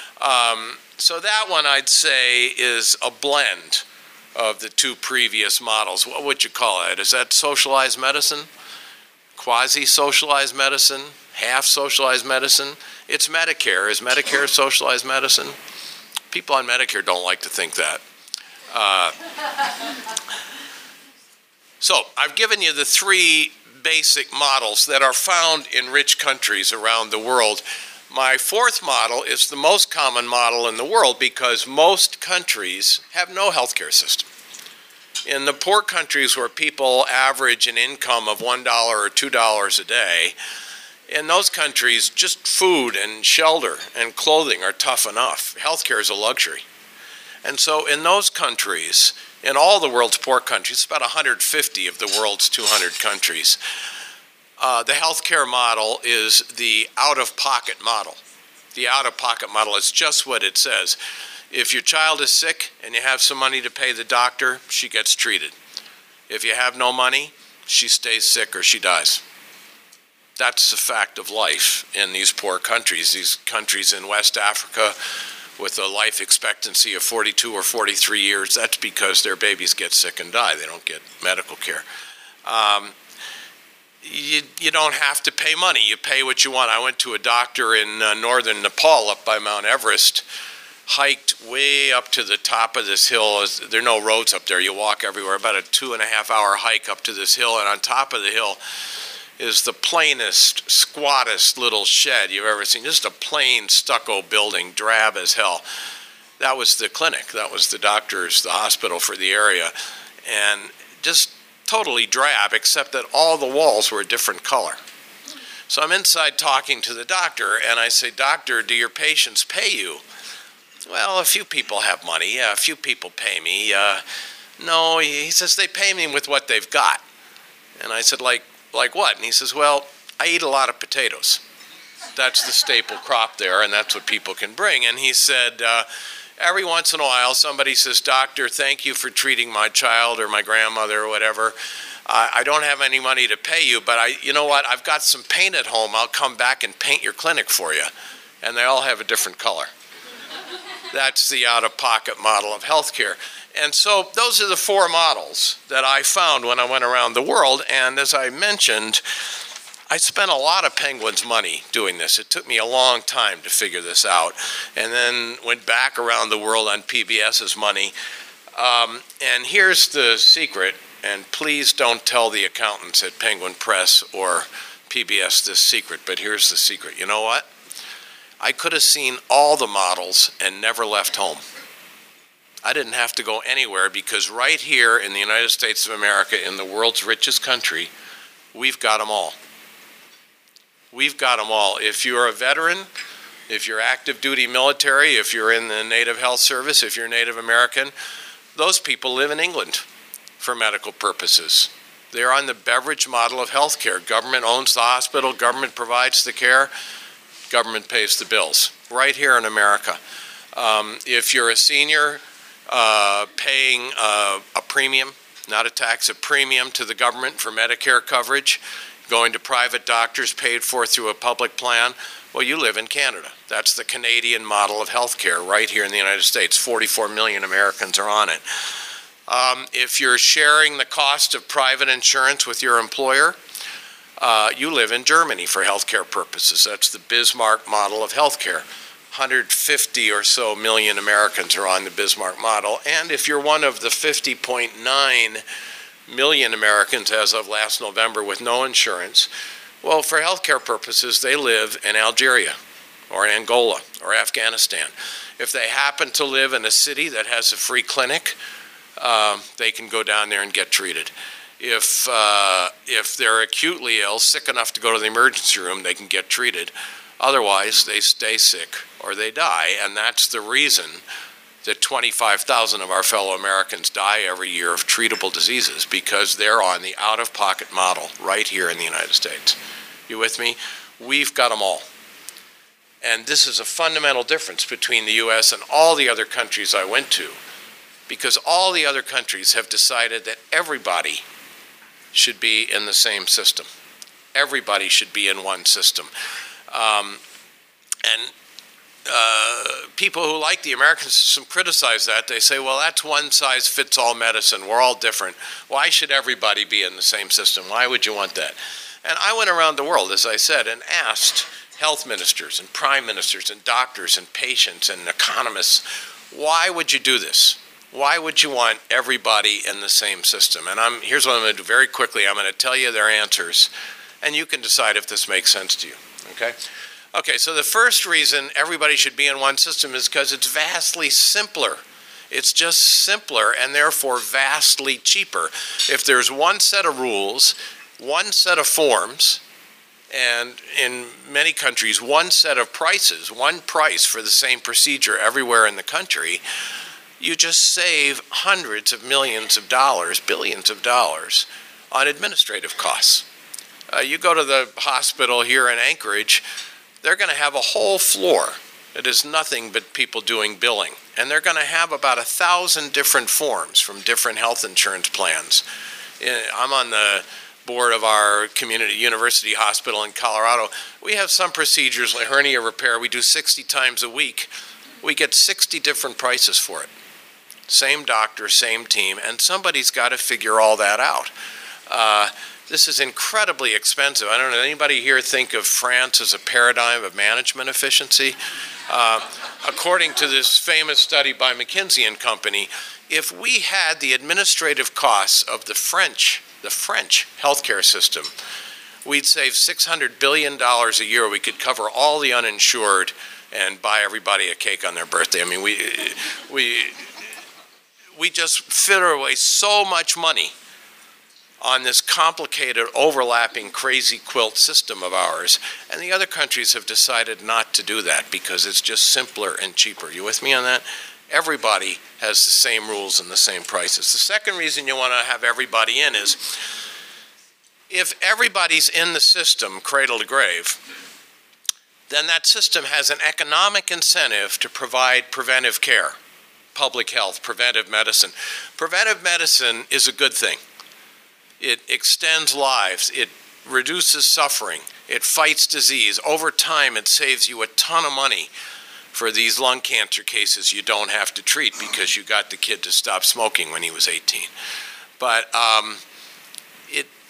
So that one, I'd say, is a blend of the two previous models. What would you call it? Is that socialized medicine? Quasi-socialized medicine? Half-socialized medicine? It's Medicare. Is Medicare socialized medicine? People on Medicare don't like to think that. So I've given you the three basic models that are found in rich countries around the world. My fourth model is the most common model in the world because most countries have no healthcare system. In the poor countries where people average an income of $1 or $2 a day, in those countries, just food and shelter and clothing are tough enough. Healthcare is a luxury. And so in those countries, in all the world's poor countries, about 150 of the world's 200 countries, the healthcare model is the out-of-pocket model. The out-of-pocket model is just what it says. If your child is sick and you have some money to pay the doctor, she gets treated. If you have no money, she stays sick or she dies. That's the fact of life in these poor countries. These countries in West Africa with a life expectancy of 42 or 43 years, that's because their babies get sick and die. They don't get medical care. You don't have to pay money. You pay what you want. I went to a doctor in northern Nepal up by Mount Everest, hiked way up to the top of this hill. There are no roads up there. You walk everywhere. About a 2.5-hour hike up to this hill, and on top of the hill is the plainest, squattest little shed you've ever seen. Just a plain stucco building, drab as hell. That was the clinic. That was the doctor's, the hospital for the area. And just totally drab, except that all the walls were a different color. So I'm inside talking to the doctor, and I say, "Doctor, do your patients pay you?" "Well, a few people have money. Yeah, a few people pay me." "No," he says, "they pay me with what they've got." And I said, like what? And he says, "Well, I eat a lot of potatoes. That's the staple crop there, and that's what people can bring." And he said, every once in a while, somebody says, "Doctor, thank you for treating my child or my grandmother or whatever. I don't have any money to pay you, but you know what? I've got some paint at home. I'll come back and paint your clinic for you." And they all have a different color. That's the out-of-pocket model of healthcare. And so those are the four models that I found when I went around the world. And as I mentioned, I spent a lot of Penguin's money doing this. It took me a long time to figure this out, and then went back around the world on PBS's money. And here's the secret, and please don't tell the accountants at Penguin Press or PBS this secret, but here's the secret. You know what? I could have seen all the models and never left home. I didn't have to go anywhere because right here in the United States of America, in the world's richest country, we've got them all. We've got them all. If you're a veteran, if you're active duty military, if you're in the Native Health Service, if you're Native American, those people live in England for medical purposes. They're on the Beveridge model of health care. Government owns the hospital, government provides the care, government pays the bills, right here in America. If you're a senior paying a premium, not a tax, a premium to the government for Medicare coverage, going to private doctors paid for through a public plan, well, you live in Canada. That's the Canadian model of health care right here in the United States. 44 million Americans are on it. If you're sharing the cost of private insurance with your employer, you live in Germany for healthcare purposes. That's the Bismarck model of healthcare. 150 or so million Americans are on the Bismarck model. And if you're one of the 50.9 million Americans as of last November with no insurance, well, for healthcare purposes, they live in Algeria or Angola or Afghanistan. If they happen to live in a city that has a free clinic, they can go down there and get treated. If they're acutely ill, sick enough to go to the emergency room, they can get treated. Otherwise, they stay sick or they die, and that's the reason that 25,000 of our fellow Americans die every year of treatable diseases, because they're on the out-of-pocket model right here in the United States. You with me? We've got them all. And this is a fundamental difference between the U.S. and all the other countries I went to, because all the other countries have decided that everybody should be in the same system. Everybody should be in one system. People who like the American system criticize that. They say, well, that's one-size-fits-all medicine. We're all different. Why should everybody be in the same system? Why would you want that? And I went around the world, as I said, and asked health ministers and prime ministers and doctors and patients and economists, why would you do this? Why would you want everybody in the same system? And here's what I'm going to do very quickly. I'm going to tell you their answers, and you can decide if this makes sense to you, okay? Okay, so the first reason everybody should be in one system is because it's vastly simpler. It's just simpler and therefore vastly cheaper. If there's one set of rules, one set of forms, and in many countries, one set of prices, one price for the same procedure everywhere in the country, you just save hundreds of millions of dollars, billions of dollars on administrative costs. You go to the hospital here in Anchorage, they're going to have a whole floor that is nothing but people doing billing. And they're going to have about 1,000 different forms from different health insurance plans. I'm on the board of our community university hospital in Colorado. We have some procedures like hernia repair we do 60 times a week. We get 60 different prices for it. Same doctor, same team, and somebody's got to figure all that out. This is incredibly expensive. I don't know, anybody here think of France as a paradigm of management efficiency? According to this famous study by McKinsey & Company, if we had the administrative costs of the French healthcare system, we'd save $600 billion a year. We could cover all the uninsured and buy everybody a cake on their birthday. I mean, we just fitter away so much money on this complicated, overlapping, crazy quilt system of ours. And the other countries have decided not to do that because it's just simpler and cheaper. You with me on that? Everybody has the same rules and the same prices. The second reason you want to have everybody in is if everybody's in the system, cradle to grave, then that system has an economic incentive to provide preventive care, public health, preventive medicine. Preventive medicine is a good thing. It extends lives. It reduces suffering. It fights disease. Over time, it saves you a ton of money for these lung cancer cases you don't have to treat because you got the kid to stop smoking when he was 18. But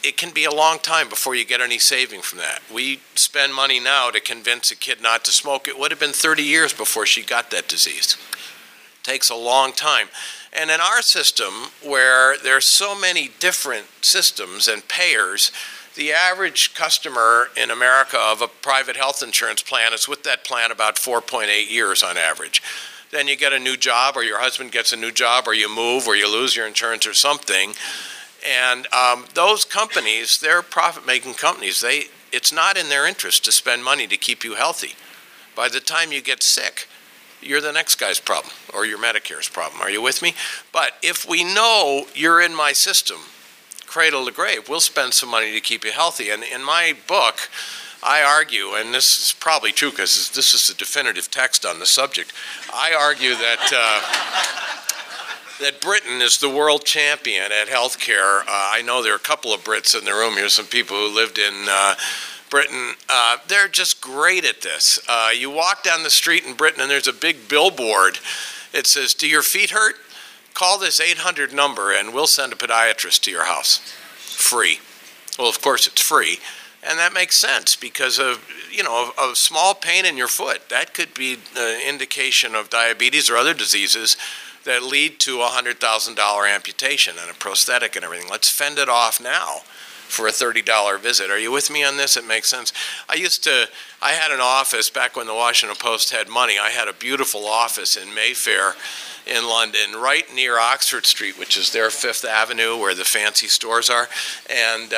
it can be a long time before you get any saving from that. We spend money now to convince a kid not to smoke. It would have been 30 years before she got that disease. It takes a long time. And in our system, where there's so many different systems and payers, the average customer in America of a private health insurance plan is with that plan about 4.8 years on average. Then you get a new job, or your husband gets a new job, or you move, or you lose your insurance or something. And those companies, they're profit-making companies. It's not in their interest to spend money to keep you healthy. By the time you get sick, you're the next guy's problem, or your Medicare's problem. Are you with me? But if we know you're in my system, cradle to grave, we'll spend some money to keep you healthy. And in my book, I argue, and this is probably true because this is the definitive text on the subject, I argue that that Britain is the world champion at healthcare. I know there are a couple of Brits in the room here, some people who lived in Britain. They're just great at this. You walk down the street in Britain and there's a big billboard. It says, "Do your feet hurt? Call this 800 number and we'll send a podiatrist to your house. Free." Well, of course it's free. And that makes sense because of a small pain in your foot. That could be an indication of diabetes or other diseases that lead to a $100,000 amputation and a prosthetic and everything. Let's fend it off now for a $30 visit. Are you with me on this? It makes sense. I had an office back when the Washington Post had money. I had a beautiful office in Mayfair in London, right near Oxford Street, which is their Fifth Avenue where the fancy stores are. And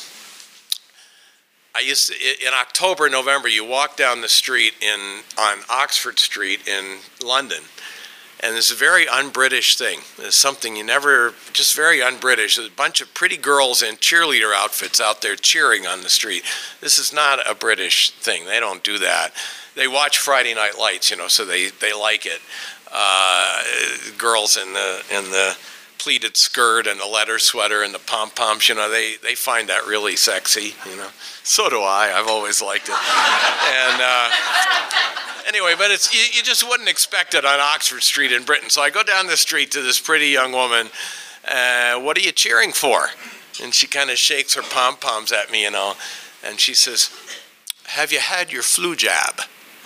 in October, November, you walk down the street on Oxford Street in London, and it's a very un-British thing. It's something just very un-British. There's a bunch of pretty girls in cheerleader outfits out there cheering on the street. This is not a British thing. They don't do that. They watch Friday Night Lights, so they like it. Girls in the pleated skirt and the leather sweater and the pom-poms, they find that really sexy, So do I. I've always liked it. And anyway, but you just wouldn't expect it on Oxford Street in Britain. So I go down the street to this pretty young woman. "What are you cheering for?" And she kind of shakes her pom-poms at me, and she says, "Have you had your flu jab?"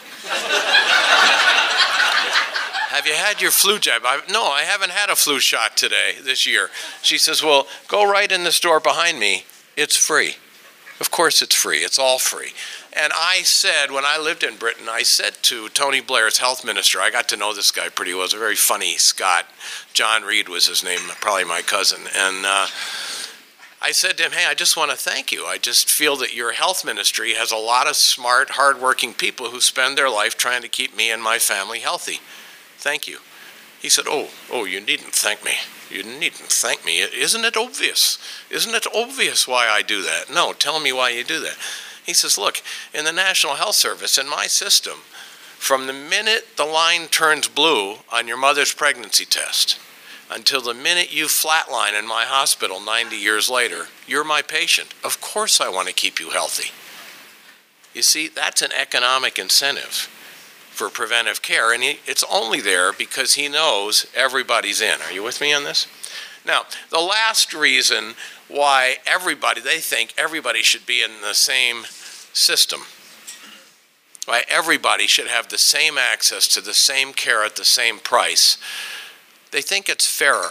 "Have you had your flu jab?" "No, I haven't had a flu shot this year." She says, "Well, go right in the store behind me. It's free." Of course it's free. It's all free. And I said, when I lived in Britain, I said to Tony Blair's health minister, I got to know this guy pretty well. He was a very funny Scot. John Reed was his name, probably my cousin. And I said to him, "Hey, I just want to thank you. I just feel that your health ministry has a lot of smart, hardworking people who spend their life trying to keep me and my family healthy. Thank you." He said, oh, you needn't thank me. You needn't thank me. Isn't it obvious? Isn't it obvious why I do that? No, tell me why you do that. He says, look, in the National Health Service, in my system, from the minute the line turns blue on your mother's pregnancy test until the minute you flatline in my hospital 90 years later, you're my patient. Of course I want to keep you healthy. You see, that's an economic incentive for preventive care, and it's only there because he knows everybody's in. Are you with me on this? Now, the last reason why they think everybody should be in the same system, why everybody should have the same access to the same care at the same price, they think it's fairer.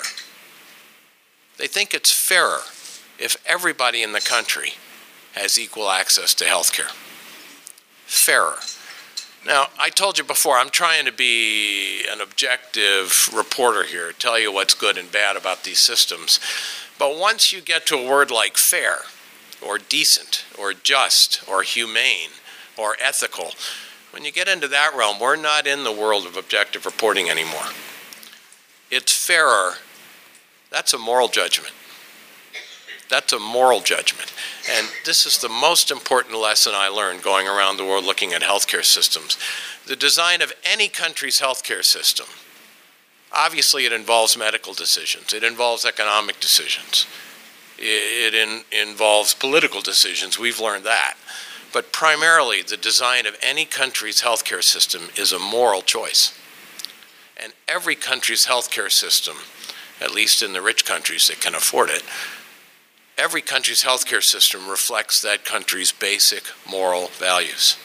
They think it's fairer if everybody in the country has equal access to health care. Fairer. Now, I told you before, I'm trying to be an objective reporter here, tell you what's good and bad about these systems. But once you get to a word like fair, or decent, or just, or humane, or ethical, when you get into that realm, we're not in the world of objective reporting anymore. It's fairer. That's a moral judgment. That's a moral judgment. And this is the most important lesson I learned going around the world looking at healthcare systems. The design of any country's healthcare system, obviously it involves medical decisions. It involves economic decisions. It involves political decisions. We've learned that. But primarily, the design of any country's healthcare system is a moral choice. And every country's healthcare system, at least in the rich countries that can afford it, every country's healthcare system reflects that country's basic moral values.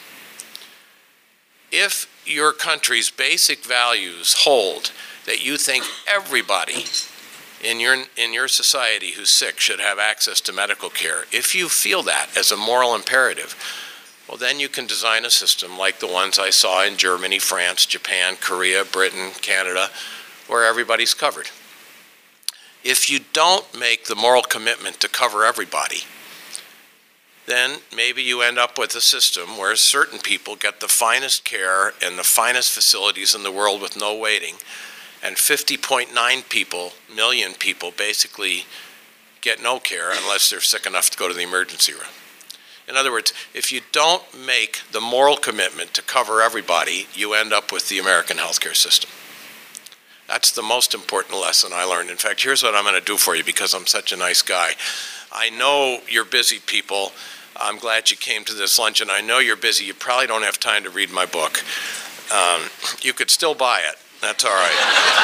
If your country's basic values hold that you think everybody in your society who's sick should have access to medical care, if you feel that as a moral imperative, well, then you can design a system like the ones I saw in Germany, France, Japan, Korea, Britain, Canada, where everybody's covered. If you don't make the moral commitment to cover everybody, then maybe you end up with a system where certain people get the finest care and the finest facilities in the world with no waiting, and 50.9 million people basically get no care unless they're sick enough to go to the emergency room. In other words, if you don't make the moral commitment to cover everybody, you end up with the American healthcare system. That's the most important lesson I learned. In fact, here's what I'm going to do for you because I'm such a nice guy. I know you're busy people. I'm glad you came to this lunch, and I know you're busy. You probably don't have time to read my book. You could still buy it. That's all right.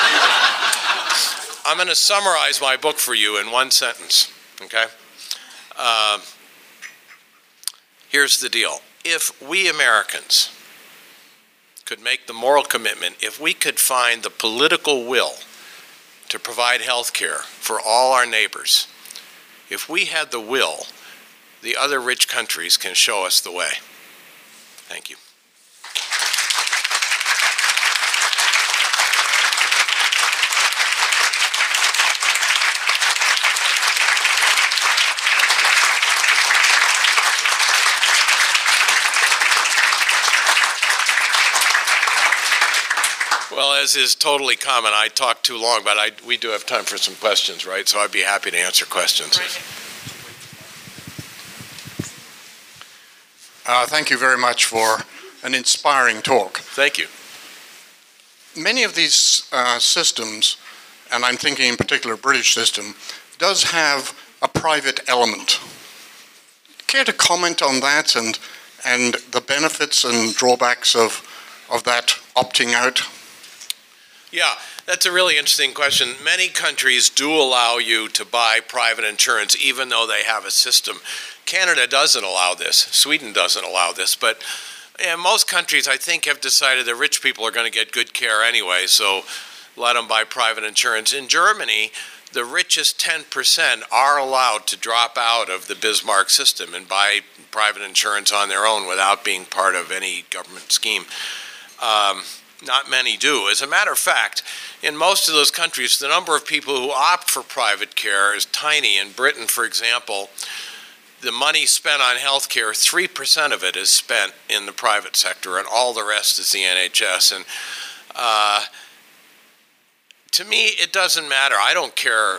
I'm going to summarize my book for you in one sentence, okay? Here's the deal. If we Americans could make the moral commitment, if we could find the political will to provide health care for all our neighbors, if we had the will, the other rich countries can show us the way. Thank you. Well, as is totally common, I talk too long, but we do have time for some questions, right? So I'd be happy to answer questions. Thank you very much for an inspiring talk. Thank you. Many of these systems, and I'm thinking in particular British system, does have a private element. Care to comment on that and the benefits and drawbacks of that opting out? Yeah, that's a really interesting question. Many countries do allow you to buy private insurance even though they have a system. Canada doesn't allow this. Sweden doesn't allow this. But most countries, I think, have decided that rich people are going to get good care anyway, so let them buy private insurance. In Germany, the richest 10% are allowed to drop out of the Bismarck system and buy private insurance on their own without being part of any government scheme. Not many do. As a matter of fact, in most of those countries, the number of people who opt for private care is tiny. In Britain, for example, the money spent on health care, 3% of it is spent in the private sector, and all the rest is the NHS. And to me, it doesn't matter. I don't care,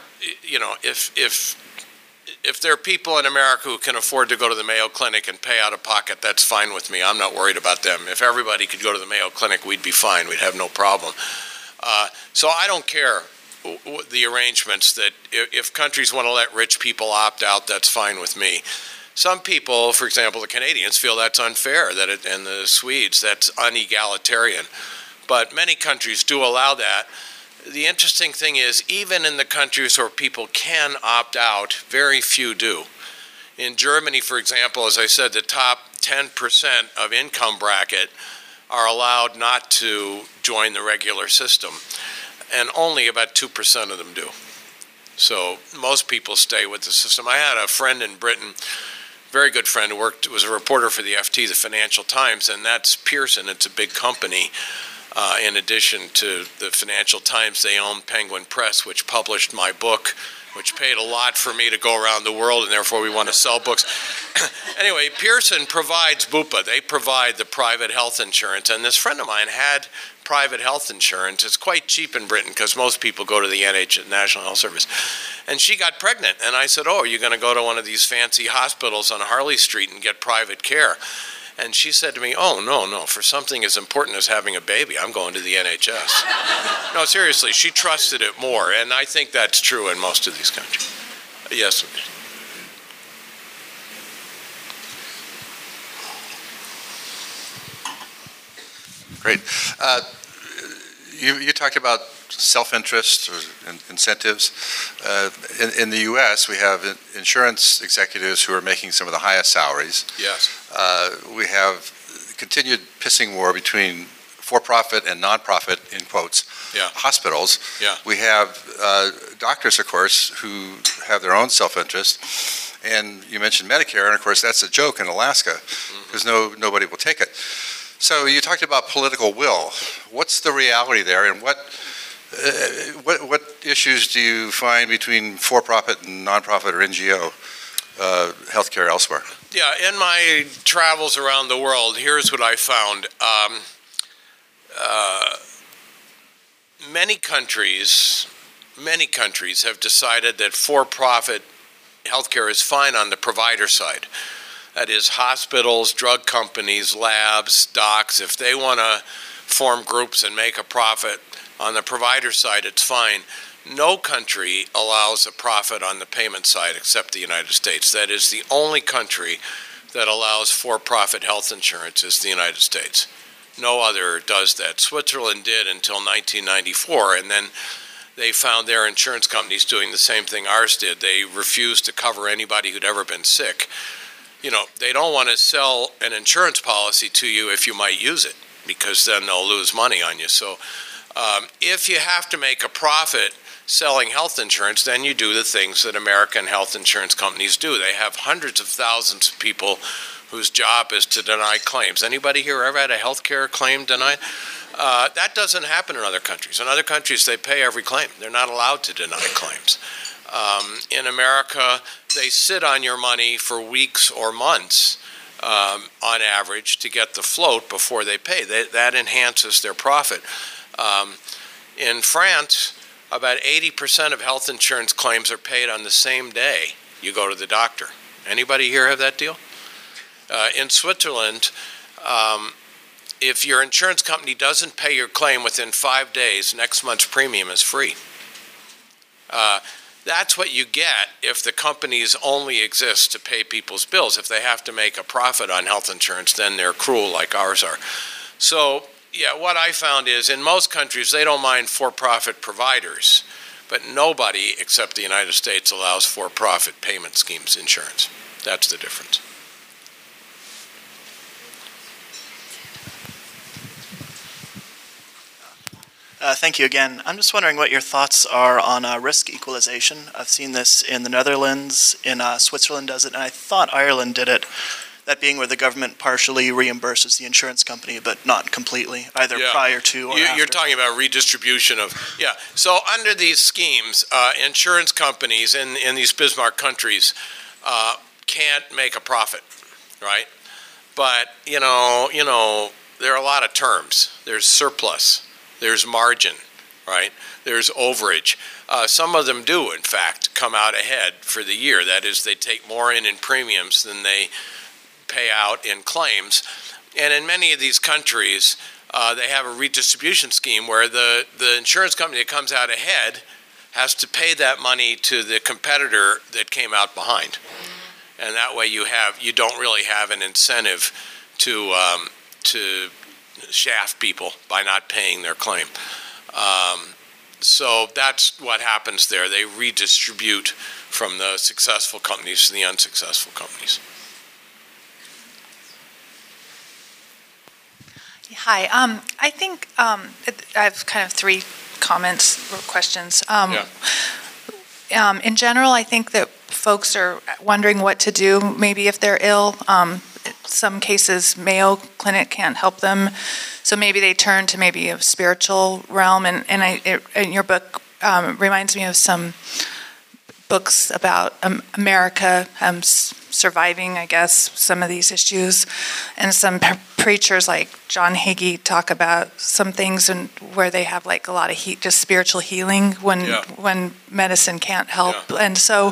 if there are people in America who can afford to go to the Mayo Clinic and pay out of pocket, that's fine with me. I'm not worried about them. If everybody could go to the Mayo Clinic, we'd be fine. We'd have no problem. So I don't care the arrangements that if countries want to let rich people opt out, that's fine with me. Some people, for example, the Canadians, feel that's unfair, and the Swedes, that's unegalitarian. But many countries do allow that. The interesting thing is, even in the countries where people can opt out, very few do. In Germany, for example, as I said, the top 10% of income bracket are allowed not to join the regular system, and only about 2% of them do. So most people stay with the system. I had a friend in Britain, very good friend, who was a reporter for the FT, the Financial Times, and that's Pearson. It's a big company. In addition to the Financial Times, they own Penguin Press, which published my book, which paid a lot for me to go around the world, and therefore we want to sell books. Anyway, Pearson provides Bupa. They provide the private health insurance, and this friend of mine had private health insurance. It's quite cheap in Britain because most people go to the National Health Service. And she got pregnant, and I said, oh, are you going to go to one of these fancy hospitals on Harley Street and get private care? And she said to me, oh, no, for something as important as having a baby, I'm going to the NHS. No, seriously, she trusted it more, and I think that's true in most of these countries. Yes. Great. You talked about self-interest or incentives. In the U.S., we have insurance executives who are making some of the highest salaries. Yes. We have continued pissing war between for-profit and non-profit, in quotes, hospitals. Yeah. We have doctors, of course, who have their own self-interest. And you mentioned Medicare, and of course that's a joke in Alaska because nobody will take it. So you talked about political will. What's the reality there, and what issues do you find between for-profit and non-profit or NGO healthcare elsewhere? Yeah, in my travels around the world, here's what I found. Many countries have decided that for-profit healthcare is fine on the provider side. That is, hospitals, drug companies, labs, docs, if they want to form groups and make a profit on the provider side, it's fine. No country allows a profit on the payment side except the United States. That is the only country that allows for-profit health insurance is the United States. No other does that. Switzerland did until 1994, and then they found their insurance companies doing the same thing ours did. They refused to cover anybody who'd ever been sick. You know, they don't want to sell an insurance policy to you if you might use it, because then they'll lose money on you. So if you have to make a profit selling health insurance, then you do the things that American health insurance companies do. They have hundreds of thousands of people whose job is to deny claims. Anybody here ever had a health care claim denied? That doesn't happen in other countries. In other countries, they pay every claim. They're not allowed to deny claims. In America, they sit on your money for weeks or months on average to get the float before they pay. That enhances their profit. In France, about 80% of health insurance claims are paid on the same day you go to the doctor. Anybody here have that deal? In Switzerland, if your insurance company doesn't pay your claim within 5 days, next month's premium is free. That's what you get if the companies only exist to pay people's bills. If they have to make a profit on health insurance, then they're cruel like ours are. So, yeah, what I found is in most countries, they don't mind for-profit providers, but nobody except the United States allows for-profit payment schemes insurance. That's the difference. Thank you again. I'm just wondering what your thoughts are on risk equalization. I've seen this in the Netherlands, in Switzerland does it, and I thought Ireland did it, that being where the government partially reimburses the insurance company, but not completely, either prior to or after. You're talking about redistribution of, So under these schemes, insurance companies in these Bismarck countries can't make a profit, right? But, you know, there are a lot of terms. There's surplus. There's margin, right? There's overage. Some of them do, in fact, come out ahead for the year. That is, they take more in premiums than they pay out in claims. And in many of these countries, they have a redistribution scheme where the insurance company that comes out ahead has to pay that money to the competitor that came out behind. And that way you don't really have an incentive to shaft people by not paying their claim. So that's what happens there. They redistribute from the successful companies to the unsuccessful companies. Hi. I think I have kind of three comments or questions. In general, I think that folks are wondering what to do, maybe if they're ill. Some cases, Mayo Clinic can't help them, so maybe they turn to maybe a spiritual realm. And in your book reminds me of some books about America surviving, I guess, some of these issues. And some preachers like John Hagee talk about some things where they have like a lot of just spiritual healing when medicine can't help. Yeah. And so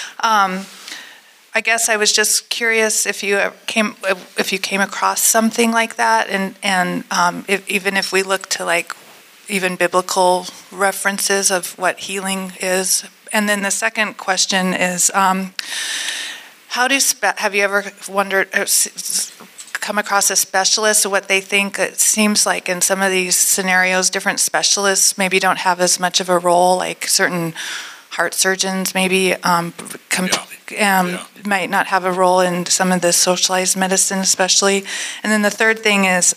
I guess I was just curious if you came across something like that, and even if we look to like even biblical references of what healing is. And then the second question is, have you ever wondered, come across a specialist, what they think. It seems like in some of these scenarios, different specialists maybe don't have as much of a role, like certain heart surgeons maybe might not have a role in some of the socialized medicine especially. And then the third thing is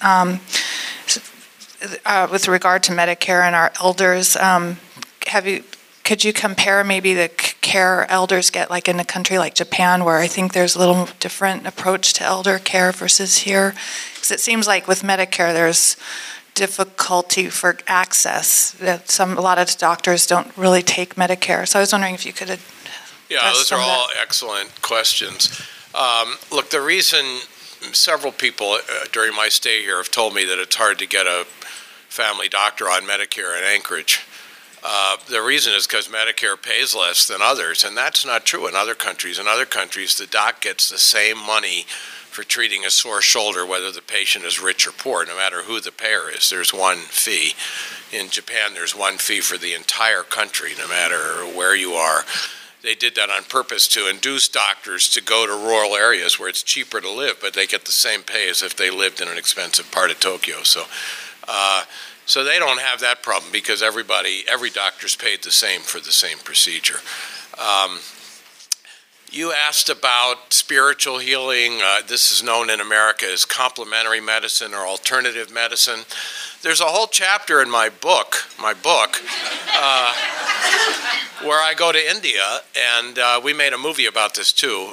with regard to Medicare and our elders, could you compare maybe the care elders get like in a country like Japan, where I think there's a little different approach to elder care versus here? Because it seems like with Medicare there's difficulty for access. That a lot of doctors don't really take Medicare. So I was wondering if you could those are all excellent questions. Look, the reason several people during my stay here have told me that it's hard to get a family doctor on Medicare in Anchorage. The reason is because Medicare pays less than others, and that's not true in other countries. In other countries, the doc gets the same money for treating a sore shoulder, whether the patient is rich or poor, no matter who the payer is. There's one fee. In Japan, there's one fee for the entire country, no matter where you are. They did that on purpose to induce doctors to go to rural areas where it's cheaper to live, but they get the same pay as if they lived in an expensive part of Tokyo. So they don't have that problem because every doctor's paid the same for the same procedure. You asked about spiritual healing. This is known in America as complementary medicine or alternative medicine. There's a whole chapter in my book, where I go to India, and we made a movie about this too,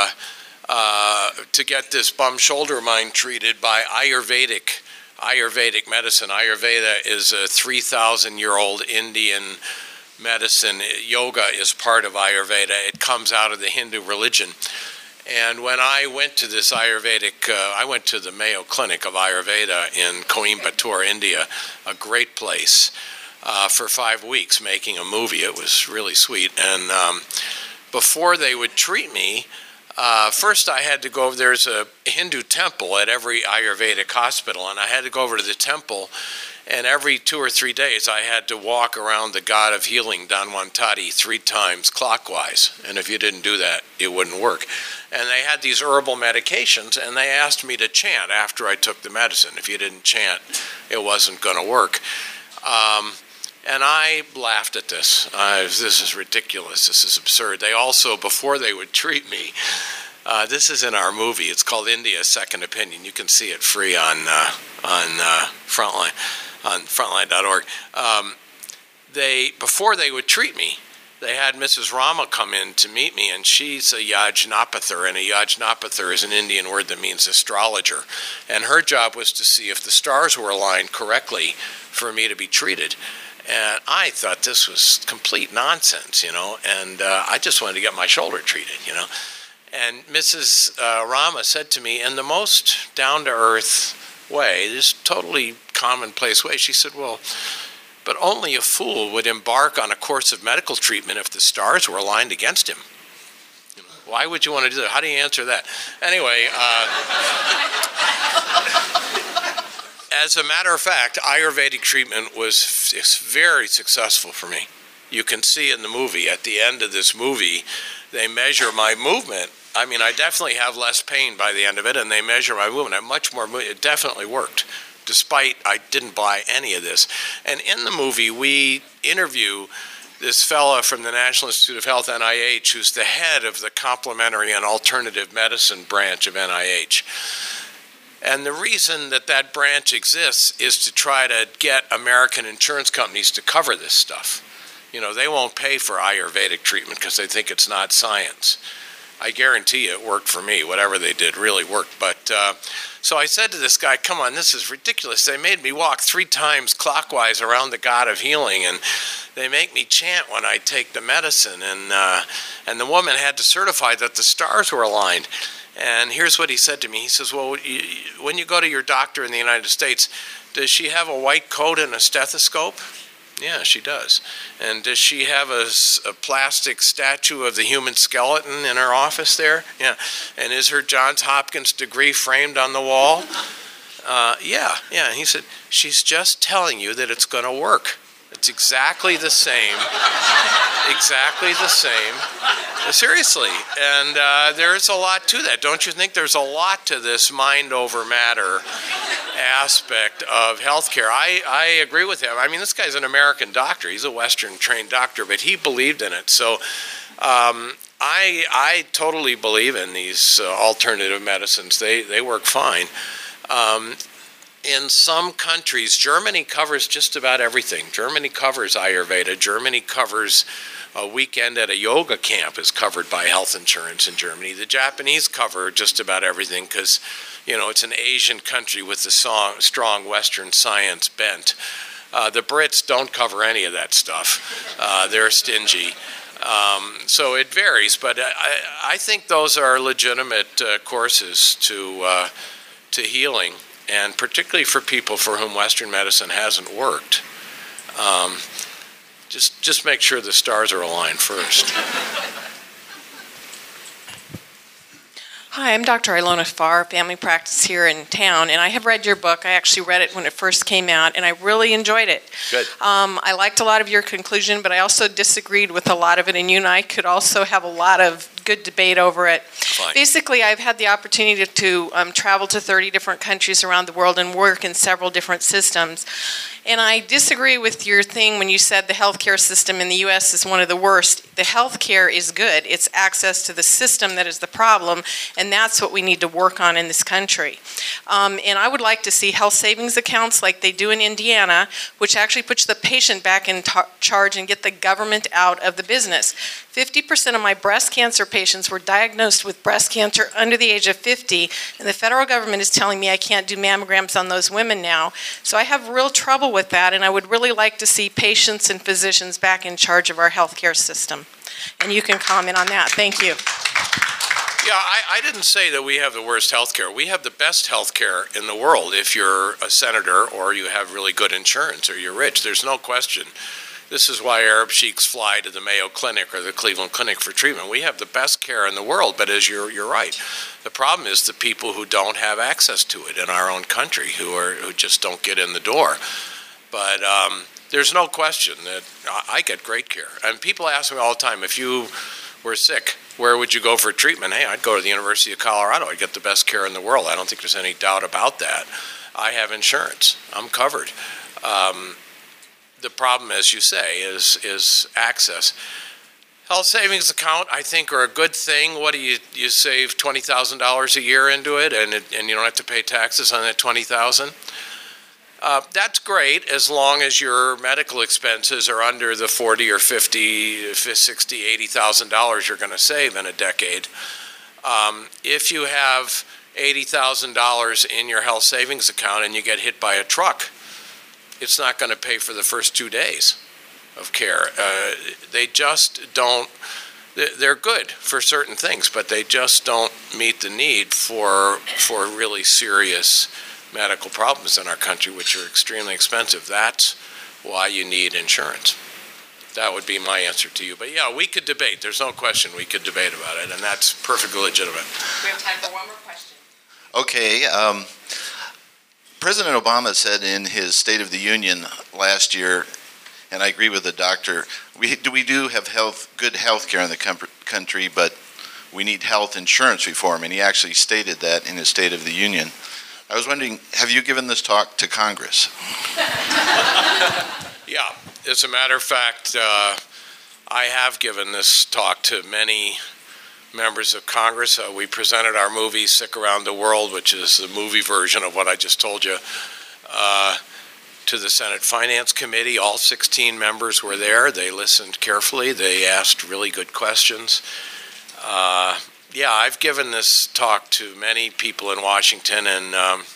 to get this bum shoulder of mine treated by Ayurvedic medicine. Ayurveda is a 3,000-year-old Indian medicine. Yoga is part of Ayurveda. It comes out of the Hindu religion. And when I went to this Ayurvedic, I went to the Mayo Clinic of Ayurveda in Coimbatore, India, a great place, for 5 weeks making a movie. It was really sweet. And before they would treat me, first I had to go over, there's a Hindu temple at every Ayurvedic hospital, and I had to go over to the temple, and every 2 or 3 days I had to walk around the god of healing, Dhanvantari, 3 times clockwise, and if you didn't do that, it wouldn't work. And they had these herbal medications, and they asked me to chant after I took the medicine. If you didn't chant, it wasn't going to work. And I laughed at this. This is ridiculous. This is absurd. They also, before they would treat me, this is in our movie. It's called India: Second Opinion. You can see it free on Frontline, on Frontline.org. Before they would treat me, they had Mrs. Rama come in to meet me, and she's a Yajnapathar, and a Yajnapathar is an Indian word that means astrologer. And her job was to see if the stars were aligned correctly for me to be treated. And I thought this was complete nonsense, and I just wanted to get my shoulder treated, And Mrs. Rama said to me in the most down-to-earth way, this totally commonplace way, she said, well, but only a fool would embark on a course of medical treatment if the stars were aligned against him. Why would you want to do that? How do you answer that? Anyway, as a matter of fact, Ayurvedic treatment was very successful for me. You can see in the movie, at the end of this movie, they measure my movement. I mean, I definitely have less pain by the end of it, and they measure my movement. I have much more movement. It definitely worked, despite I didn't buy any of this. And in the movie, we interview this fella from the National Institute of Health, NIH, who's the head of the complementary and alternative medicine branch of NIH. And the reason that branch exists is to try to get American insurance companies to cover this stuff. They won't pay for Ayurvedic treatment because they think it's not science. I guarantee you it worked for me. Whatever they did really worked. But so I said to this guy, come on, this is ridiculous. They made me walk 3 times clockwise around the god of healing, and they make me chant when I take the medicine. And the woman had to certify that the stars were aligned. And here's what he said to me. He says, well, when you go to your doctor in the United States, does she have a white coat and a stethoscope? Yeah, she does. And does she have a plastic statue of the human skeleton in her office there? Yeah. And is her Johns Hopkins degree framed on the wall? Yeah. And he said, she's just telling you that it's going to work. It's exactly the same. exactly the same. Seriously, and there's a lot to that. Don't you think there's a lot to this mind over matter aspect of healthcare? I agree with him. I mean, this guy's an American doctor. He's a Western trained doctor, but he believed in it. So I totally believe in these alternative medicines. They work fine. In some countries, Germany covers just about everything. Germany covers Ayurveda. Germany covers a weekend at a yoga camp is covered by health insurance in Germany. The Japanese cover just about everything because, it's an Asian country with a strong Western science bent. The Brits don't cover any of that stuff. They're stingy. So it varies, but I think those are legitimate courses to healing. And particularly for people for whom Western medicine hasn't worked, just make sure the stars are aligned first. Hi, I'm Dr. Ilona Farr, family practice here in town, and I have read your book. I actually read it when it first came out, and I really enjoyed it. Good. I liked a lot of your conclusion, but I also disagreed with a lot of it, and you and I could also have a lot of good debate over it. Fine. Basically, I've had the opportunity to travel to 30 different countries around the world and work in several different systems. And I disagree with your thing when you said the healthcare system in the U.S. is one of the worst. The healthcare is good. It's access to the system that is the problem, and that's what we need to work on in this country. And I would like to see health savings accounts like they do in Indiana, which actually puts the patient back in charge and get the government out of the business. 50% of my breast cancer patients were diagnosed with breast cancer under the age of 50, and the federal government is telling me I can't do mammograms on those women now. So I have real trouble with that, and I would really like to see patients and physicians back in charge of our healthcare system. And you can comment on that. Thank you. Yeah, I didn't say that we have the worst healthcare. We have the best healthcare in the world if you're a senator or you have really good insurance or you're rich. There's no question. This is why Arab sheiks fly to the Mayo Clinic or the Cleveland Clinic for treatment. We have the best care in the world, but as you're right, the problem is the people who don't have access to it in our own country, who just don't get in the door. But there's no question that I get great care. And people ask me all the time, if you were sick, where would you go for treatment? Hey, I'd go to the University of Colorado. I'd get the best care in the world. I don't think there's any doubt about that. I have insurance. I'm covered. The problem, as you say, is access. Health savings account, I think, are a good thing. What do you save $20,000 a year into it, and you don't have to pay taxes on that $20,000? That's great as long as your medical expenses are under the $40 or $50, $60, $80,000 you're going to save in a decade. If you have $80,000 in your health savings account and you get hit by a truck, it's not going to pay for the first 2 days of care. They just don't, they're good for certain things, but they just don't meet the need for really serious medical problems in our country, which are extremely expensive. That's why you need insurance. That would be my answer to you. But yeah, we could debate. There's no question we could debate about it, and that's perfectly legitimate. We have time for one more question. Okay. President Obama said in his State of the Union last year, and I agree with the doctor, we do have good health care in the country, but we need health insurance reform, and he actually stated that in his State of the Union. I was wondering, have you given this talk to Congress? Yeah, as a matter of fact, I have given this talk to many members of Congress. We presented our movie, Sick Around the World, which is the movie version of what I just told you, to the Senate Finance Committee. All 16 members were there. They listened carefully. They asked really good questions. Yeah, I've given this talk to many people in Washington, and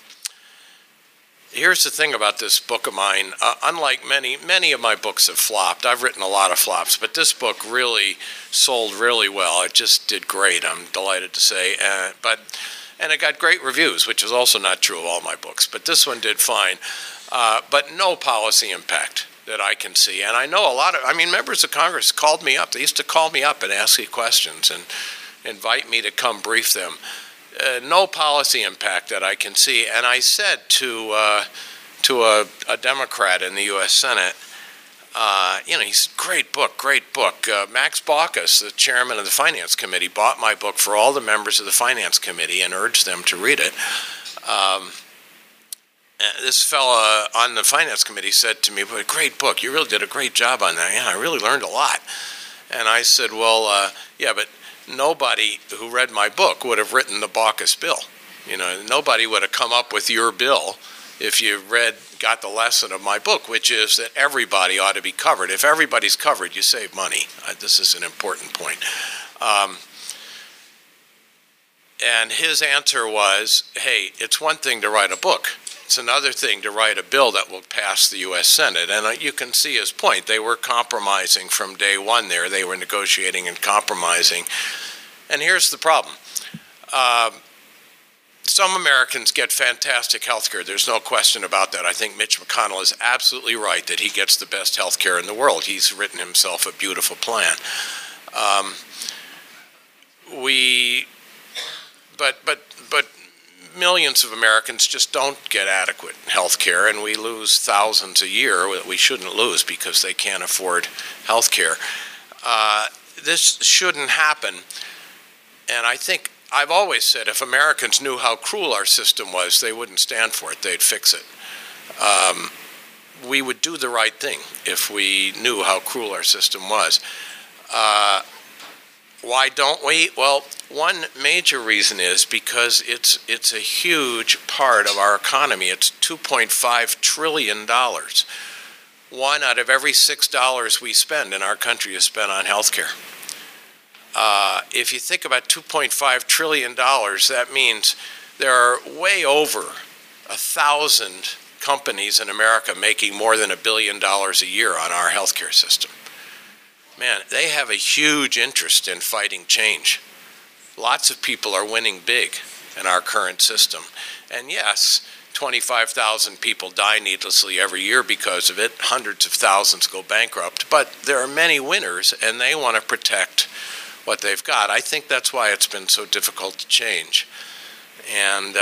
here's the thing about this book of mine. Unlike many of my books have flopped. I've written a lot of flops, but this book really sold really well. It just did great, I'm delighted to say. And it got great reviews, which is also not true of all my books, but this one did fine. But no policy impact that I can see. And I know members of Congress called me up. They used to call me up and ask me questions and invite me to come brief them. No policy impact that I can see. And I said to a Democrat in the U.S. Senate, He's great book. Max Baucus, the chairman of the Finance Committee, bought my book for all the members of the Finance Committee and urged them to read it. This fella on the Finance Committee said to me, "But great book. You really did a great job on that. Yeah, I really learned a lot." And I said, "Well, yeah, but nobody who read my book would have written the Baucus bill. Nobody would have come up with your bill if you got the lesson of my book, which is that everybody ought to be covered. If everybody's covered, you save money." This is an important point. And his answer was, "Hey, it's one thing to write a book. It's another thing to write a bill that will pass the U.S. Senate." And you can see his point. They were compromising from day one there. They were negotiating and compromising. And here's the problem. Some Americans get fantastic health care. There's no question about that. I think Mitch McConnell is absolutely right that he gets the best health care in the world. He's written himself a beautiful plan. But millions of Americans just don't get adequate health care, and we lose thousands a year that we shouldn't lose because they can't afford health care. This shouldn't happen, and I think I've always said if Americans knew how cruel our system was, they wouldn't stand for it. They'd fix it. We would do the right thing if we knew how cruel our system was. Why don't we? Well, one major reason is because it's a huge part of our economy. It's $2.5 trillion. One out of every $6 we spend in our country is spent on health care. If you think about $2.5 trillion, that means there are way over 1,000 companies in America making more than $1 billion a year on our healthcare system. Man, they have a huge interest in fighting change. Lots of people are winning big in our current system. And yes, 25,000 people die needlessly every year because of it. Hundreds of thousands go bankrupt. But there are many winners, and they want to protect what they've got. I think that's why it's been so difficult to change. And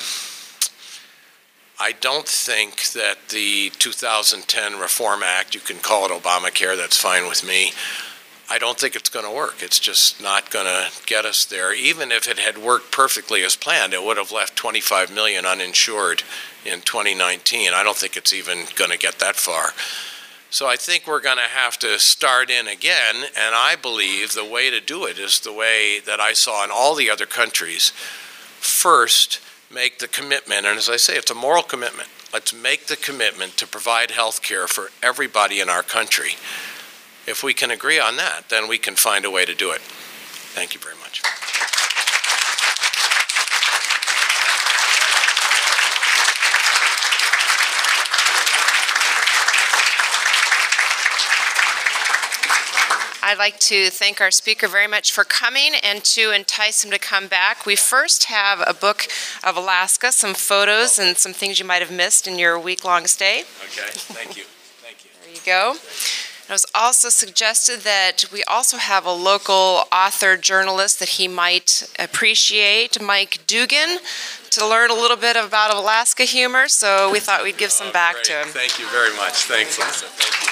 I don't think that the 2010 Reform Act, you can call it Obamacare, that's fine with me. I don't think it's going to work. It's just not going to get us there. Even if it had worked perfectly as planned, it would have left 25 million uninsured in 2019. I don't think it's even going to get that far. So I think we're going to have to start in again, and I believe the way to do it is the way that I saw in all the other countries. First, make the commitment, and as I say, it's a moral commitment. Let's make the commitment to provide health care for everybody in our country. If we can agree on that, then we can find a way to do it. Thank you very much. I'd like to thank our speaker very much for coming and to entice him to come back. We first have a book of Alaska, some photos and some things you might have missed in your week-long stay. Okay, thank you. Thank you. There you go. It was also suggested that we also have a local author journalist that he might appreciate, Mike Dugan, to learn a little bit about Alaska humor, so we thought we'd give some back to him. Thank you very much. Thanks, Lisa. Thank you.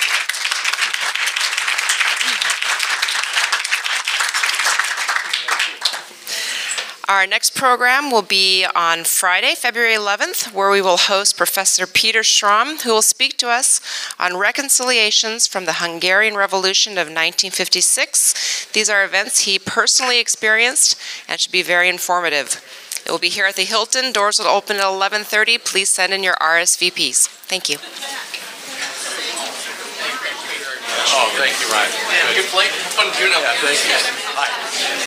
Our next program will be on Friday, February 11th, where we will host Professor Peter Schramm, who will speak to us on reconciliations from the Hungarian Revolution of 1956. These are events he personally experienced and should be very informative. It will be here at the Hilton. Doors will open at 11:30. Please send in your RSVPs. Thank you. Oh, thank you, Ryan. Good plate. Fun tune-up. Yeah, thank you. Hi.